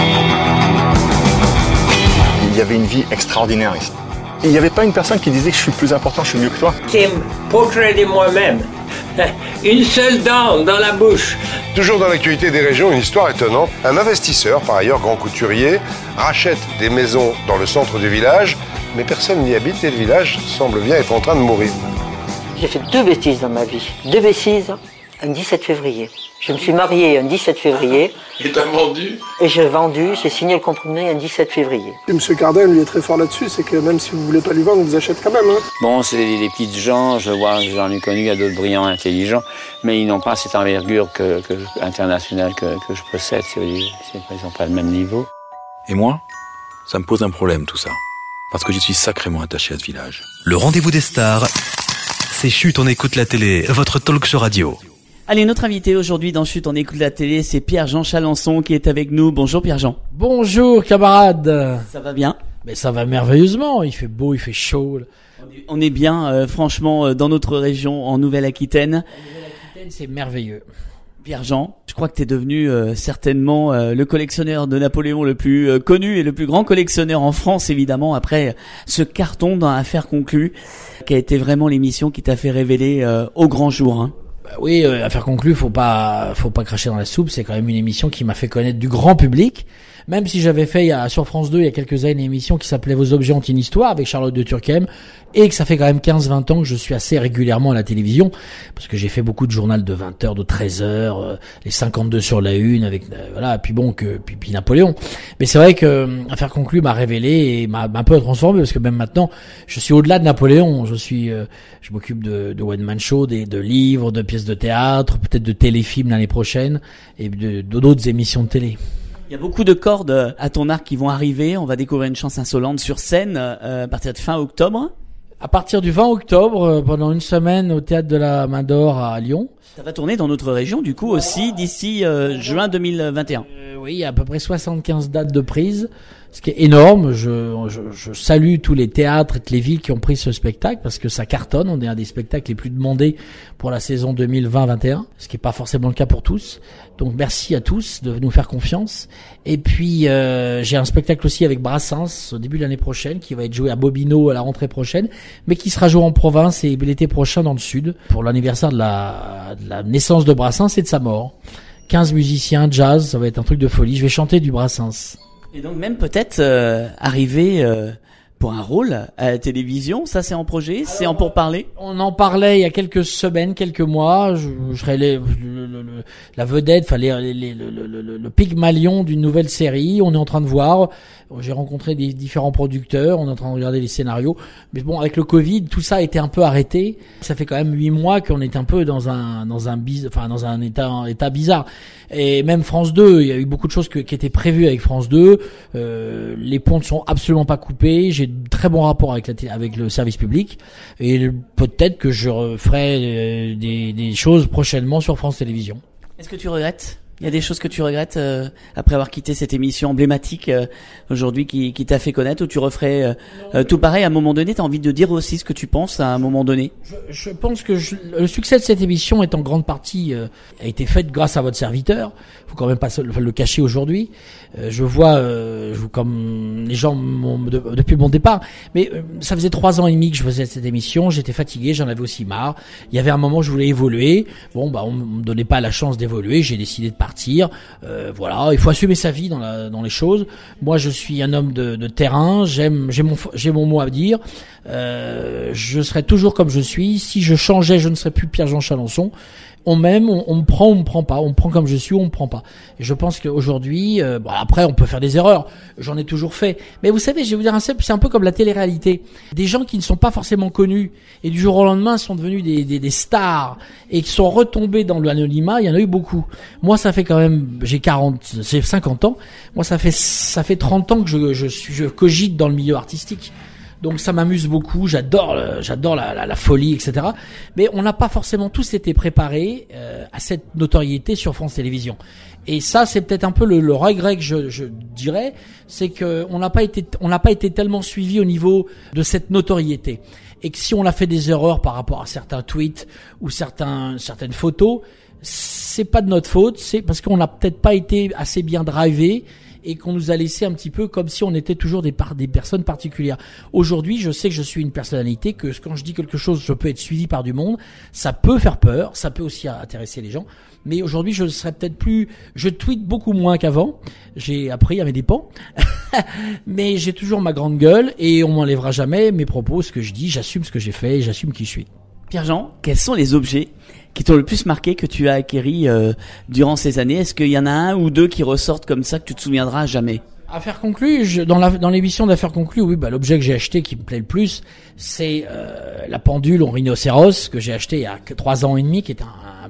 Il y avait une vie extraordinaire ici. Il n'y avait pas une personne qui disait que je suis plus important, je suis mieux que toi. C'est portrait de moi-même. Une seule dent dans la bouche. Toujours dans l'actualité des régions, une histoire étonnante. Un investisseur, par ailleurs grand couturier, rachète des maisons dans le centre du village, mais personne n'y habite et le village semble bien être en train de mourir. J'ai fait 2 bêtises dans ma vie. 2 bêtises un 17 février. Je me suis marié un 17 février. Et t'as vendu? Et j'ai vendu, j'ai signé le compromis un 17 février. Et M. Cardin, lui, est très fort là-dessus, c'est que même si vous voulez pas lui vendre, il vous achète quand même. Hein. Bon, c'est des petites gens, j'en ai connu, il y a d'autres brillants, intelligents, mais ils n'ont pas cette envergure internationale que je possède, ils n'ont pas le même niveau. Et moi, ça me pose un problème tout ça, parce que j'y suis sacrément attaché à ce village. Le rendez-vous des stars, c'est Chut, on écoute la télé, votre talk show radio. Allez, notre invité aujourd'hui dans Chut, on écoute la télé, c'est Pierre-Jean Chalençon qui est avec nous. Bonjour Pierre-Jean. Bonjour camarades. Ça va bien? Mais ça va merveilleusement, il fait beau, il fait chaud. On est bien, franchement, dans notre région, en Nouvelle-Aquitaine. En Nouvelle-Aquitaine, c'est merveilleux. Pierre-Jean, je crois que tu es devenu certainement le collectionneur de Napoléon le plus connu et le plus grand collectionneur en France, évidemment, après ce carton dans Affaires conclues, qui a été vraiment l'émission qui t'a fait révéler au grand jour. Hein. Bah oui, Affaires conclues, faut pas cracher dans la soupe, c'est quand même une émission qui m'a fait connaître du grand public. Même si j'avais fait sur France 2 il y a quelques années une émission qui s'appelait Vos objets ont une histoire avec Charlotte de Turckheim, et que ça fait quand même 15-20 ans que je suis assez régulièrement à la télévision, parce que j'ai fait beaucoup de journal de 20h, de 13h, les 52 sur la une avec voilà, puis bon puis Napoléon. Mais c'est vrai que Affaires conclues m'a révélé et m'a un peu transformé, parce que même maintenant je suis au-delà de Napoléon, je m'occupe de one man show, de livres, de pièces de théâtre, peut-être de téléfilms l'année prochaine et d'autres émissions de télé. Il y a beaucoup de cordes à ton arc qui vont arriver. On va découvrir une chance insolente sur scène à partir de fin octobre. À partir du 20 octobre, pendant une semaine au Théâtre de la Main d'Or à Lyon. Ça va tourner dans notre région du coup aussi d'ici juin 2021. Oui, il y a à peu près 75 dates de prise, ce qui est énorme. Je salue tous les théâtres et toutes les villes qui ont pris ce spectacle, parce que ça cartonne. On est un des spectacles les plus demandés pour la saison 2020-21, ce qui est pas forcément le cas pour tous. Donc merci à tous de nous faire confiance. Et puis j'ai un spectacle aussi avec Brassens au début de l'année prochaine, qui va être joué à Bobino à la rentrée prochaine, mais qui sera joué en province et l'été prochain dans le sud pour l'anniversaire de la naissance de Brassens et de sa mort. 15 musiciens, jazz, ça va être un truc de folie. Je vais chanter du Brassens. Et donc même peut-être arriver pour un rôle à la télévision, ça c'est en projet, c'est en pourparlers. On en parlait il y a quelques semaines, quelques mois. Je serais la vedette, enfin le Pygmalion d'une nouvelle série. On est en train de voir. J'ai rencontré des différents producteurs. On est en train de regarder les scénarios. Mais bon, avec le Covid, tout ça a été un peu arrêté. Ça fait quand même 8 mois qu'on est un peu dans un état bizarre. Et même France 2, il y a eu beaucoup de choses qui étaient prévues avec France 2. Les ponts ne sont absolument pas coupés. J'ai de très bons rapports avec le service public. Et peut-être que je referai des choses prochainement sur France Télévisions. Est-ce que tu regrettes ? Il y a des choses que tu regrettes après avoir quitté cette émission emblématique aujourd'hui qui t'a fait connaître, ou tu referais tout pareil à un moment donné? T'as envie de dire aussi ce que tu penses à un moment donné? Je pense que le succès de cette émission est en grande partie a été fait grâce à votre serviteur. Faut quand même pas le cacher aujourd'hui. Je vois comme les gens depuis mon départ, mais ça faisait 3 ans et demi que je faisais cette émission. J'étais fatigué, j'en avais aussi marre. Il y avait un moment où je voulais évoluer. Bon, on me donnait pas la chance d'évoluer. J'ai décidé de partir. Voilà, il faut assumer sa vie dans les choses. Moi, je suis un homme de terrain. J'ai mon mot à dire. Je serai toujours comme je suis. Si je changeais, je ne serais plus Pierre-Jean Chalençon. On m'aime, on me prend, on me prend pas. On me prend comme je suis, on me prend pas. Et je pense qu'aujourd'hui, après, on peut faire des erreurs. J'en ai toujours fait. Mais vous savez, je vais vous dire c'est un peu comme la télé-réalité. Des gens qui ne sont pas forcément connus et du jour au lendemain sont devenus des stars et qui sont retombés dans l'anonymat, il y en a eu beaucoup. Moi, ça fait quand même, j'ai 50 ans. Moi, ça fait 30 ans que je cogite dans le milieu artistique. Donc ça m'amuse beaucoup, j'adore la folie, etc. Mais on n'a pas forcément tous été préparés à cette notoriété sur France Télévisions. Et ça, c'est peut-être un peu le regret que je dirais, c'est que on n'a pas été tellement suivi au niveau de cette notoriété. Et que si on a fait des erreurs par rapport à certains tweets ou certaines photos, c'est pas de notre faute, c'est parce qu'on n'a peut-être pas été assez bien drivé et qu'on nous a laissé un petit peu comme si on était toujours des personnes particulières. Aujourd'hui, je sais que je suis une personnalité, que quand je dis quelque chose, je peux être suivi par du monde. Ça peut faire peur, ça peut aussi intéresser les gens. Mais aujourd'hui, je serais peut-être je tweete beaucoup moins qu'avant. J'ai appris à mes dépens. Mais j'ai toujours ma grande gueule et on m'enlèvera jamais mes propos, ce que je dis, j'assume ce que j'ai fait et j'assume qui je suis. Pierre-Jean, quels sont les objets qui t'ont le plus marqué, que tu as acquéris durant ces années? Est-ce qu'il y en a un ou deux qui ressortent comme ça, que tu te souviendras jamais? Affaires conclues, dans l'émission d'Affaires conclues, oui, l'objet que j'ai acheté qui me plaît le plus, c'est la pendule en rhinocéros que j'ai acheté il y a 3 ans et demi, qui est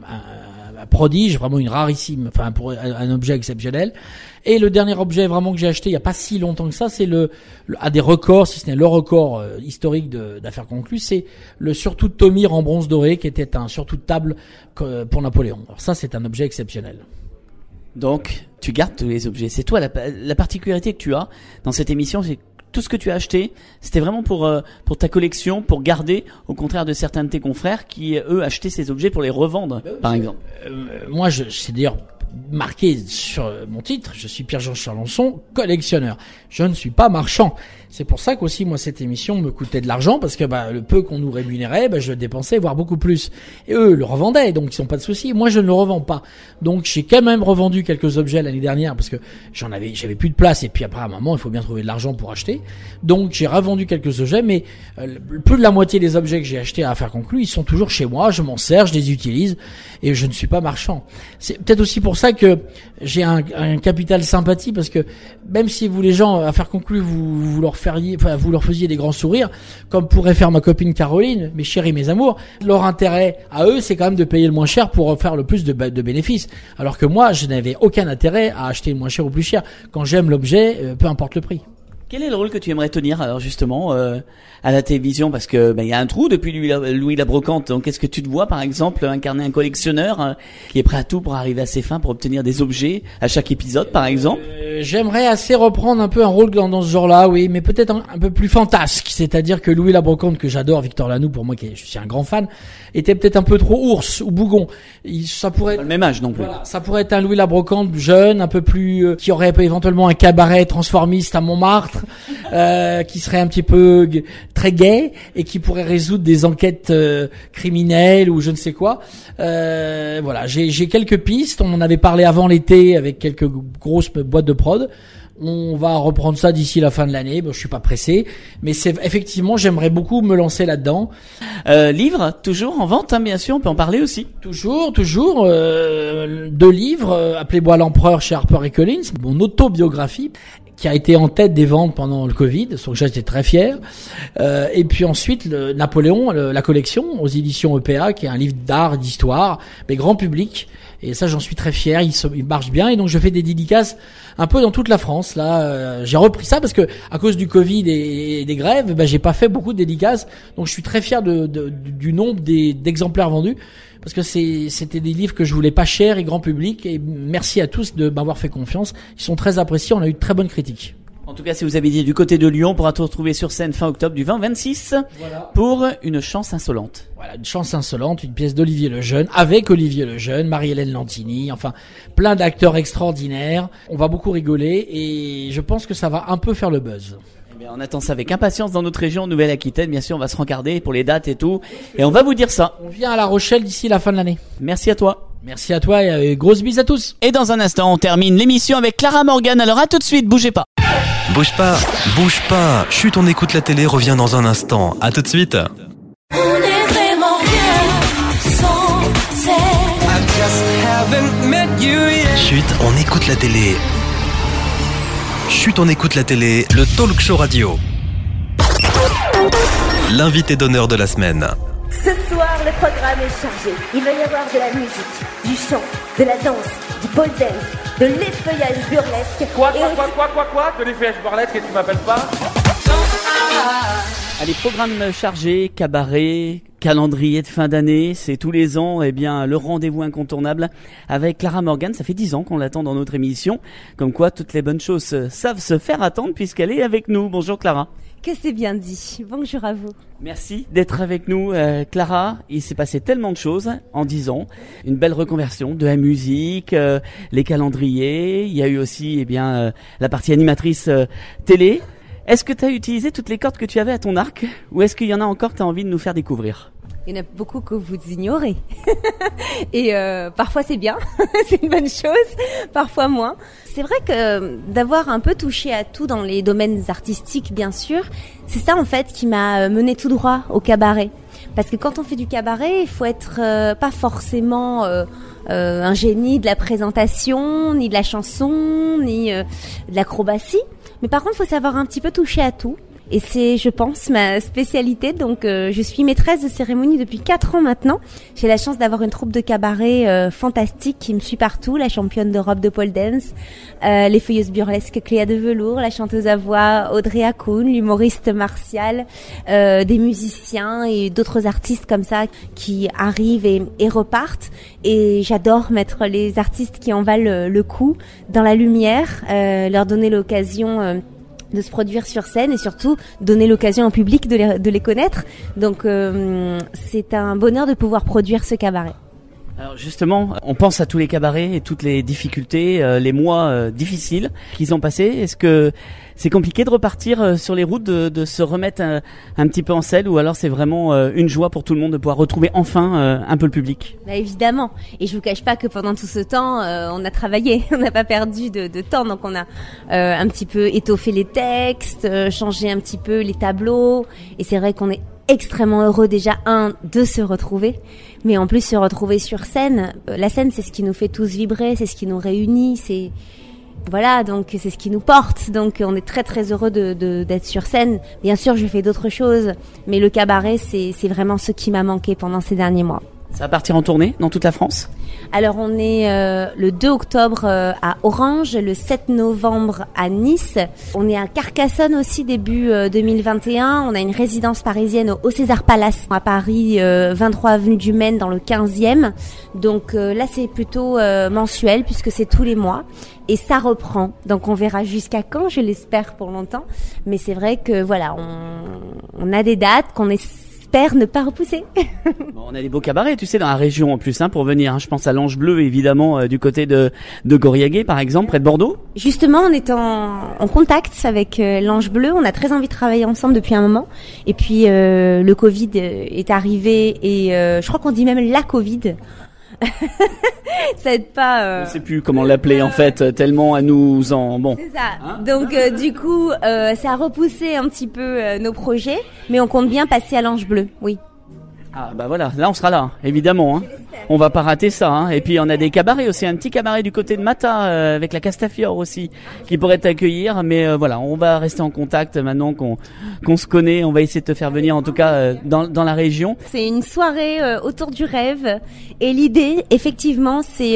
un prodige, vraiment une rarissime, enfin pour un objet exceptionnel. Et le dernier objet vraiment que j'ai acheté il y a pas si longtemps que ça, c'est à des records, si ce n'est le record historique d'Affaires conclues, c'est le surtout de Thomire en bronze doré, qui était un surtout de table pour Napoléon. Alors ça, c'est un objet exceptionnel. Donc, tu gardes tous les objets. C'est toi la particularité que tu as dans cette émission, c'est que tout ce que tu as acheté, c'était vraiment pour ta collection, pour garder, au contraire de certains de tes confrères qui, eux, achetaient ces objets pour les revendre, par exemple. Moi, c'est d'ailleurs marqué sur mon titre, je suis Pierre-Jean Chalençon, collectionneur. Je ne suis pas marchand. C'est pour ça qu'aussi, moi, cette émission me coûtait de l'argent, parce que le peu qu'on nous rémunérait, je le dépensais, voire beaucoup plus. Et eux le revendaient, donc ils n'ont pas de souci. Moi, je ne le revends pas. Donc, j'ai quand même revendu quelques objets l'année dernière, parce que j'avais plus de place, et puis après, à un moment, il faut bien trouver de l'argent pour acheter. Donc, j'ai revendu quelques objets, mais plus de la moitié des objets que j'ai achetés à Affaires conclues, ils sont toujours chez moi, je m'en sers, je les utilise, et je ne suis pas marchand. C'est peut-être aussi pour ça que j'ai un capital sympathie, parce que même si vous, les gens, Affaires conclues, vous leur faisiez des grands sourires, comme pourrait faire ma copine Caroline, mes chéris, mes amours, leur intérêt à eux, c'est quand même de payer le moins cher pour faire le plus de bénéfices. Alors que moi, je n'avais aucun intérêt à acheter le moins cher ou plus cher. Quand j'aime l'objet, peu importe le prix. Quel est le rôle que tu aimerais tenir, alors justement, à la télévision? Parce que il y a un trou depuis Louis la Brocante. Donc, est-ce que tu te vois, par exemple, incarner un collectionneur qui est prêt à tout pour arriver à ses fins, pour obtenir des objets à chaque épisode, par exemple? J'aimerais assez reprendre un peu un rôle dans ce genre-là, oui, mais peut-être un peu plus fantasque. C'est-à-dire que Louis la Brocante, que j'adore, Victor Lanoux, pour moi, je suis un grand fan, était peut-être un peu trop ours ou bougon. Ça pourrait pas le même âge non plus. Voilà, ça pourrait être un Louis la Brocante jeune, un peu plus, qui aurait éventuellement un cabaret transformiste à Montmartre. Qui serait un petit peu très gai et qui pourrait résoudre des enquêtes criminelles ou je ne sais quoi. Voilà, j'ai quelques pistes. On en avait parlé avant l'été avec quelques grosses boîtes de prod. On va reprendre ça d'ici la fin de l'année. Je suis pas pressé, mais c'est effectivement, j'aimerais beaucoup me lancer là-dedans. Livres toujours en vente, bien sûr. On peut en parler aussi. Toujours. 2 livres. Appelez-moi l'empereur chez Harper & Collins, mon autobiographie, qui a été en tête des ventes pendant le Covid, donc j'étais très fier. Et puis ensuite, Napoléon, la collection, aux éditions EPA, qui est un livre d'art, d'histoire, mais grand public. Et ça, j'en suis très fier. Il marche bien. Et donc, je fais des dédicaces un peu dans toute la France. Là, j'ai repris ça parce que à cause du Covid et des grèves, j'ai pas fait beaucoup de dédicaces. Donc, je suis très fier du nombre d'exemplaires vendus. Parce que c'était des livres que je voulais pas cher et grand public. Et merci à tous de m'avoir fait confiance. Ils sont très appréciés. On a eu de très bonnes critiques. En tout cas, si vous habitez du côté de Lyon, on pourra te retrouver sur scène fin octobre du 20 au 26 pour Une chance insolente. Voilà, Une chance insolente, une pièce d'Olivier Lejeune, avec Olivier Lejeune, Marie-Hélène Lantini, enfin, plein d'acteurs extraordinaires. On va beaucoup rigoler et je pense que ça va un peu faire le buzz. On attend ça avec impatience dans notre région Nouvelle-Aquitaine. Bien sûr, on va se rencarder pour les dates et tout. Et on va vous dire ça. On vient à La Rochelle d'ici la fin de l'année. Merci à toi. Merci à toi et grosses bises à tous. Et dans un instant, on termine l'émission avec Clara Morgan. Alors à tout de suite, bougez pas. Bouge pas. Chut, on écoute la télé, reviens dans un instant. À tout de suite. On est vraiment rien sans Chut, on écoute la télé. Chut, on écoute la télé, le talk show radio. L'invité d'honneur de la semaine. Ce soir, le programme est chargé. Il va y avoir de la musique, du chant, de la danse, du pole dance, de l'effeuillage burlesque. Quoi De l'effeuillage burlesque et tu m'appelles pas? Allez, programme chargé, cabaret, calendrier de fin d'année, c'est tous les ans, le rendez-vous incontournable avec Clara Morgan. Ça fait 10 ans qu'on l'attend dans notre émission. Comme quoi, toutes les bonnes choses savent se faire attendre puisqu'elle est avec nous. Bonjour Clara. Que c'est bien dit. Bonjour à vous. Merci d'être avec nous, Clara. Il s'est passé tellement de choses en 10 ans. Une belle reconversion de la musique, les calendriers. Il y a eu aussi, la partie animatrice télé. Est-ce que tu as utilisé toutes les cordes que tu avais à ton arc ou est-ce qu'il y en a encore que tu as envie de nous faire découvrir? Il y en a beaucoup que vous ignorez. Et parfois c'est bien, c'est une bonne chose, parfois moins. C'est vrai que d'avoir un peu touché à tout dans les domaines artistiques, bien sûr, c'est ça en fait qui m'a mené tout droit au cabaret. Parce que quand on fait du cabaret, il faut être pas forcément un génie de la présentation, ni de la chanson, ni de l'acrobatie. Mais par contre, il faut savoir un petit peu toucher à tout. Et c'est, je pense, ma spécialité. Donc, je suis maîtresse de cérémonie depuis 4 ans maintenant. J'ai la chance d'avoir une troupe de cabaret fantastique qui me suit partout. La championne d'Europe de pole dance, les feuilleuses burlesques Cléa de Velours, la chanteuse à voix Audrey Hakoun, l'humoriste Martial, des musiciens et d'autres artistes comme ça qui arrivent et repartent. Et j'adore mettre les artistes qui en valent le coup dans la lumière, leur donner l'occasion de se produire sur scène et surtout donner l'occasion au public de les connaître. Donc c'est un bonheur de pouvoir produire ce cabaret. Alors justement, on pense à tous les cabarets et toutes les difficultés, les mois difficiles qu'ils ont passés. Est-ce que c'est compliqué de repartir sur les routes, de se remettre un petit peu en selle, ou alors c'est vraiment une joie pour tout le monde de pouvoir retrouver enfin un peu le public? Bah évidemment, et je vous cache pas que pendant tout ce temps, on a travaillé, on n'a pas perdu de temps, donc on a un petit peu étoffé les textes, changé un petit peu les tableaux, et c'est vrai qu'on est extrêmement heureux déjà de se retrouver, mais en plus se retrouver sur scène. La scène, c'est ce qui nous fait tous vibrer, c'est ce qui nous réunit, voilà, donc c'est ce qui nous porte. Donc on est très très heureux d'être sur scène. Bien sûr, je fais d'autres choses, mais le cabaret, c'est vraiment ce qui m'a manqué pendant ces derniers mois. Ça va partir en tournée dans toute la France? Alors on est le 2 octobre à Orange, le 7 novembre à Nice. On est à Carcassonne aussi début 2021. On a une résidence parisienne au César Palace à Paris, 23 avenue du Maine dans le 15e. Donc là c'est plutôt mensuel puisque c'est tous les mois. Et ça reprend. Donc on verra jusqu'à quand, je l'espère pour longtemps. Mais c'est vrai que voilà, on a des dates qu'on espère ne pas repousser. Bon, on a des beaux cabarets, tu sais, dans la région en plus, pour venir. Je pense à l'Ange Bleu, évidemment, du côté de Gauriaguet, par exemple, près de Bordeaux. Justement, on est en contact avec l'Ange Bleu. On a très envie de travailler ensemble depuis un moment. Et puis, le Covid est arrivé et je crois qu'on dit même la Covid. Ça aide pas. Je sais plus comment l'appeler en fait, tellement à nous en bon. C'est ça. Donc du coup, ça a repoussé un petit peu nos projets, mais on compte bien passer à l'Ange Bleu, oui. Ah bah voilà, là on sera là, évidemment. On va pas rater ça. Et puis on a des cabarets aussi, un petit cabaret du côté de Mata avec la Castafiore aussi, qui pourrait t'accueillir. Mais voilà, on va rester en contact maintenant qu'on se connaît. On va essayer de te faire venir en tout cas dans la région. C'est une soirée autour du rêve. Et l'idée, effectivement, c'est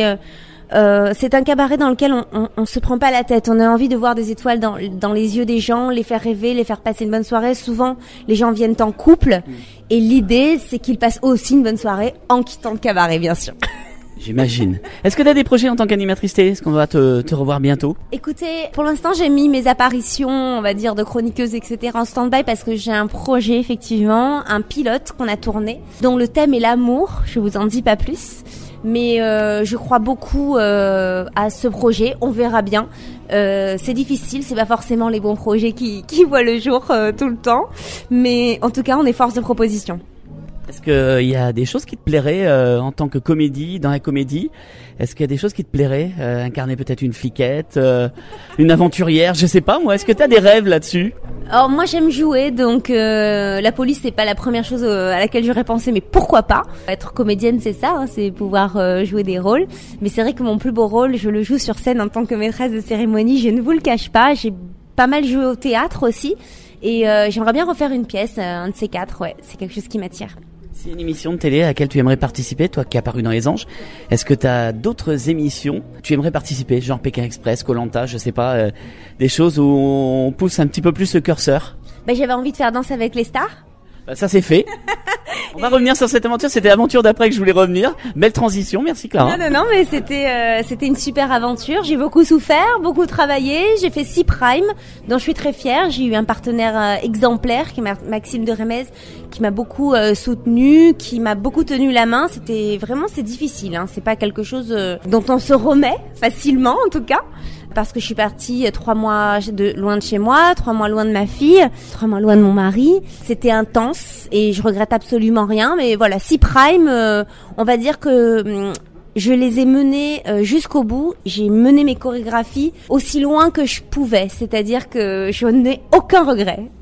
un cabaret dans lequel on se prend pas la tête. On a envie de voir des étoiles dans les yeux des gens, les faire rêver, les faire passer une bonne soirée. Souvent, les gens viennent en couple. Et l'idée, c'est qu'ils passent aussi une bonne soirée en quittant le cabaret, bien sûr. J'imagine. Est-ce que tu as des projets en tant qu'animatrice télé? Est-ce qu'on va te revoir bientôt? Écoutez, pour l'instant, j'ai mis mes apparitions, on va dire, de chroniqueuse, etc. en stand-by parce que j'ai un projet, effectivement, un pilote qu'on a tourné, dont le thème est l'amour. Je vous en dis pas plus. Mais je crois beaucoup à ce projet. On verra bien. C'est difficile, c'est pas forcément les bons projets qui voient le jour tout le temps. Mais en tout cas, on est force de proposition. Est-ce qu'il y a des choses qui te plairaient en tant que comédie, dans la comédie? Est-ce qu'il y a des choses qui te plairaient? Incarner peut-être une fliquette, une aventurière, je sais pas moi. Est-ce que tu as des rêves là-dessus? Alors moi j'aime jouer, donc la police c'est pas la première chose à laquelle j'aurais pensé, mais pourquoi pas? Être comédienne c'est ça, c'est pouvoir jouer des rôles. Mais c'est vrai que mon plus beau rôle, je le joue sur scène en tant que maîtresse de cérémonie, je ne vous le cache pas. J'ai pas mal joué au théâtre aussi, et j'aimerais bien refaire une pièce, un de ces quatre, ouais, c'est quelque chose qui m'attire. C'est une émission de télé à laquelle tu aimerais participer, toi qui es apparu dans Les Anges. Est-ce que tu as d'autres émissions tu aimerais participer, genre Pékin Express, Koh-Lanta, je sais pas, des choses où on pousse un petit peu plus le curseur? J'avais envie de faire Danse avec les stars. Ça c'est fait. On va revenir sur cette aventure, c'était l'aventure d'après que je voulais revenir. Belle transition, merci Clara. Non, mais c'était une super aventure. J'ai beaucoup souffert, beaucoup travaillé. J'ai fait 6 Prime, dont je suis très fière. J'ai eu un partenaire exemplaire, qui est Maxime de Remez, qui m'a beaucoup soutenu, qui m'a beaucoup tenu la main. C'est difficile, c'est pas quelque chose dont on se remet facilement en tout cas. Parce que je suis partie 3 mois loin de chez moi, 3 mois loin de ma fille, 3 mois loin de mon mari. C'était intense et je regrette absolument rien. Mais voilà, 6 Prime, on va dire que je les ai menés jusqu'au bout. J'ai mené mes chorégraphies aussi loin que je pouvais. C'est-à-dire que je n'ai aucun regret.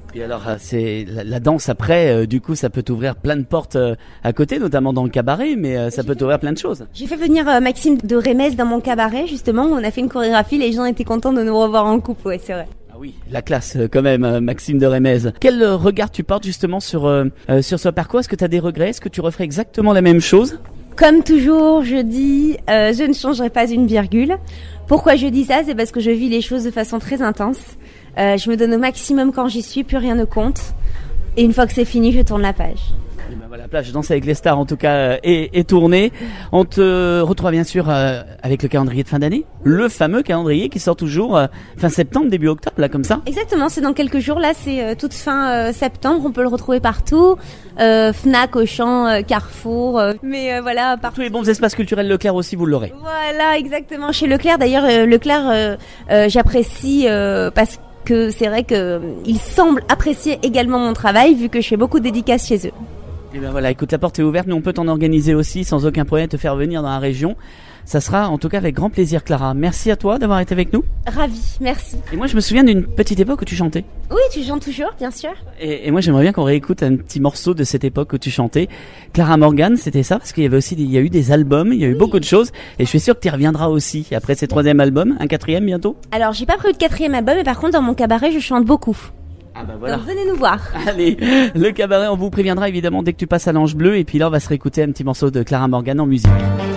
Et alors, c'est la danse après, du coup, ça peut t'ouvrir plein de portes à côté, notamment dans le cabaret, mais ça peut t'ouvrir plein de choses. J'ai fait venir Maxime de Rémez dans mon cabaret, justement, où on a fait une chorégraphie, les gens étaient contents de nous revoir en couple, ouais, c'est vrai. Ah oui, la classe quand même, Maxime de Rémez. Quel regard tu portes justement sur ce parcours? Est-ce que tu as des regrets? Est-ce que tu referais exactement la même chose? Comme toujours, je dis, je ne changerai pas une virgule. Pourquoi je dis ça? C'est parce que je vis les choses de façon très intense. Je me donne au maximum quand j'y suis, plus rien ne compte. Et une fois que c'est fini, je tourne la page. Et ben voilà, Plage Danse avec les stars en tout cas est tournée. On te retrouve bien sûr avec le calendrier de fin d'année, le fameux calendrier qui sort toujours fin septembre, début octobre, là comme ça. Exactement, c'est dans quelques jours, là c'est toute fin septembre, on peut le retrouver partout, Fnac, Auchan, Carrefour, mais voilà. Tous les bons espaces culturels Leclerc aussi, vous l'aurez. Voilà, exactement, chez Leclerc d'ailleurs, Leclerc j'apprécie parce que c'est vrai qu'il semble apprécier également mon travail vu que je fais beaucoup de dédicaces chez eux. Et ben voilà, écoute, la porte est ouverte, nous on peut t'en organiser aussi sans aucun problème, te faire venir dans la région. Ça sera en tout cas avec grand plaisir, Clara. Merci à toi d'avoir été avec nous. Ravie, merci. Et moi je me souviens d'une petite époque où tu chantais. Oui, tu chantes toujours, bien sûr. Et moi j'aimerais bien qu'on réécoute un petit morceau de cette époque où tu chantais. Clara Morgan, c'était ça, parce qu'il y avait aussi il y a eu des albums, il y a eu beaucoup de choses, et je suis sûr que tu y reviendras aussi après ces 3e albums, un 4e bientôt. Alors j'ai pas prévu de 4e album, mais par contre dans mon cabaret je chante beaucoup. Ah bah voilà. Donc venez nous voir. Allez, le cabaret, on vous préviendra évidemment dès que tu passes à l'Ange Bleu, et puis là on va se réécouter un petit morceau de Clara Morgan en musique.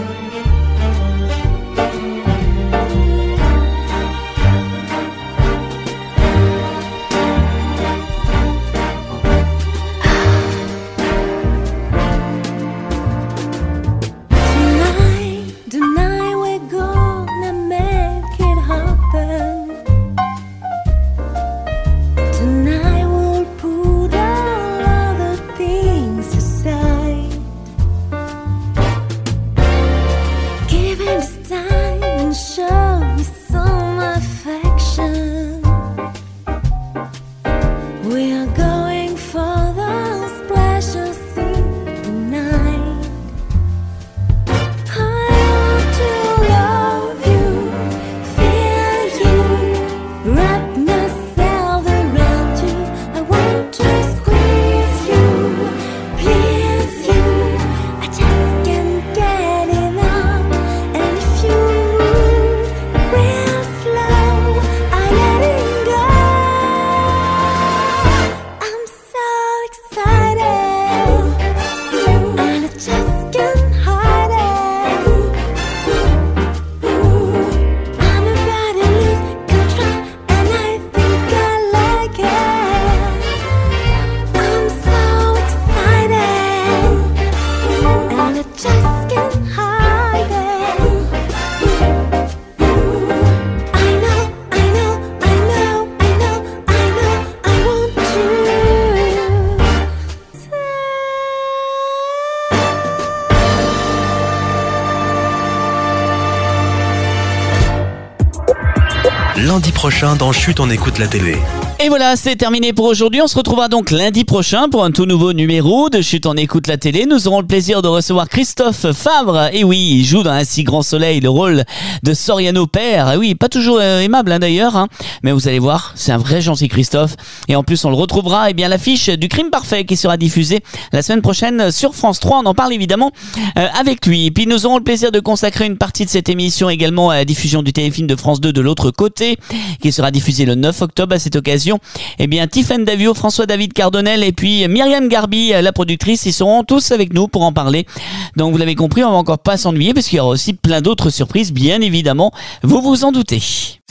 Lundi prochain dans Chut, on écoute la télé. Et voilà, c'est terminé pour aujourd'hui. On se retrouvera donc lundi prochain pour un tout nouveau numéro de Chut, on écoute la télé. Nous aurons le plaisir de recevoir Christophe Favre. Et oui, il joue dans Un si grand soleil le rôle de Soriano père. Et oui, pas toujours aimable d'ailleurs, mais vous allez voir, c'est un vrai gentil Christophe. Et en plus, on le retrouvera à l'affiche du Crime Parfait qui sera diffusée la semaine prochaine sur France 3. On en parle évidemment avec lui. Et puis nous aurons le plaisir de consacrer une partie de cette émission également à la diffusion du téléfilm de France 2 de l'autre côté, qui sera diffusé le 9 octobre. À cette occasion, Tiffaine Davio, François-David Cardonnel et puis Myriam Garbi, la productrice, ils seront tous avec nous pour en parler. Donc vous l'avez compris, on va encore pas s'ennuyer parce qu'il y aura aussi plein d'autres surprises, bien évidemment, vous vous en doutez.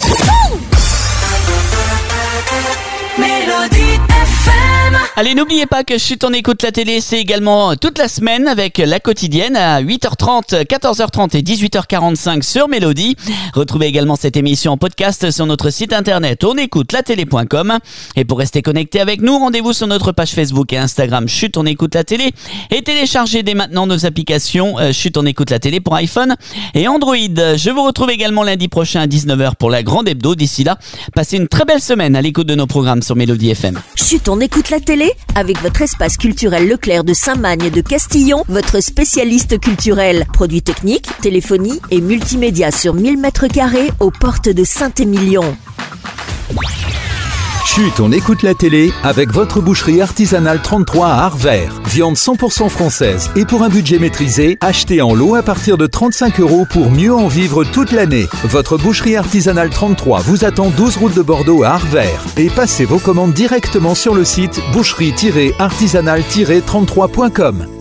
Allez, n'oubliez pas que Chut, on écoute la télé, c'est également toute la semaine avec la quotidienne à 8h30, 14h30 et 18h45 sur Mélodie. Retrouvez également cette émission en podcast sur notre site internet onécoutelatélé.com. Et pour rester connecté avec nous, rendez-vous sur notre page Facebook et Instagram Chut, on écoute la télé. Et téléchargez dès maintenant nos applications Chut, on écoute la télé pour iPhone et Android. Je vous retrouve également lundi prochain à 19h pour la grande hebdo. D'ici là, passez une très belle semaine à l'écoute de nos programmes sur Mélodie FM. Chut, on écoute la télé avec votre espace culturel Leclerc de Saint-Magne et de Castillon, votre spécialiste culturel. Produits techniques, téléphonie et multimédia sur 1000 m² aux portes de Saint-Émilion. Chut, on écoute la télé avec votre boucherie artisanale 33 à Arvert. Viande 100% française et pour un budget maîtrisé, achetez en lot à partir de 35 € pour mieux en vivre toute l'année. Votre boucherie artisanale 33 vous attend 12 route de Bordeaux à Arvert et passez vos commandes directement sur le site boucherie-artisanale-33.com.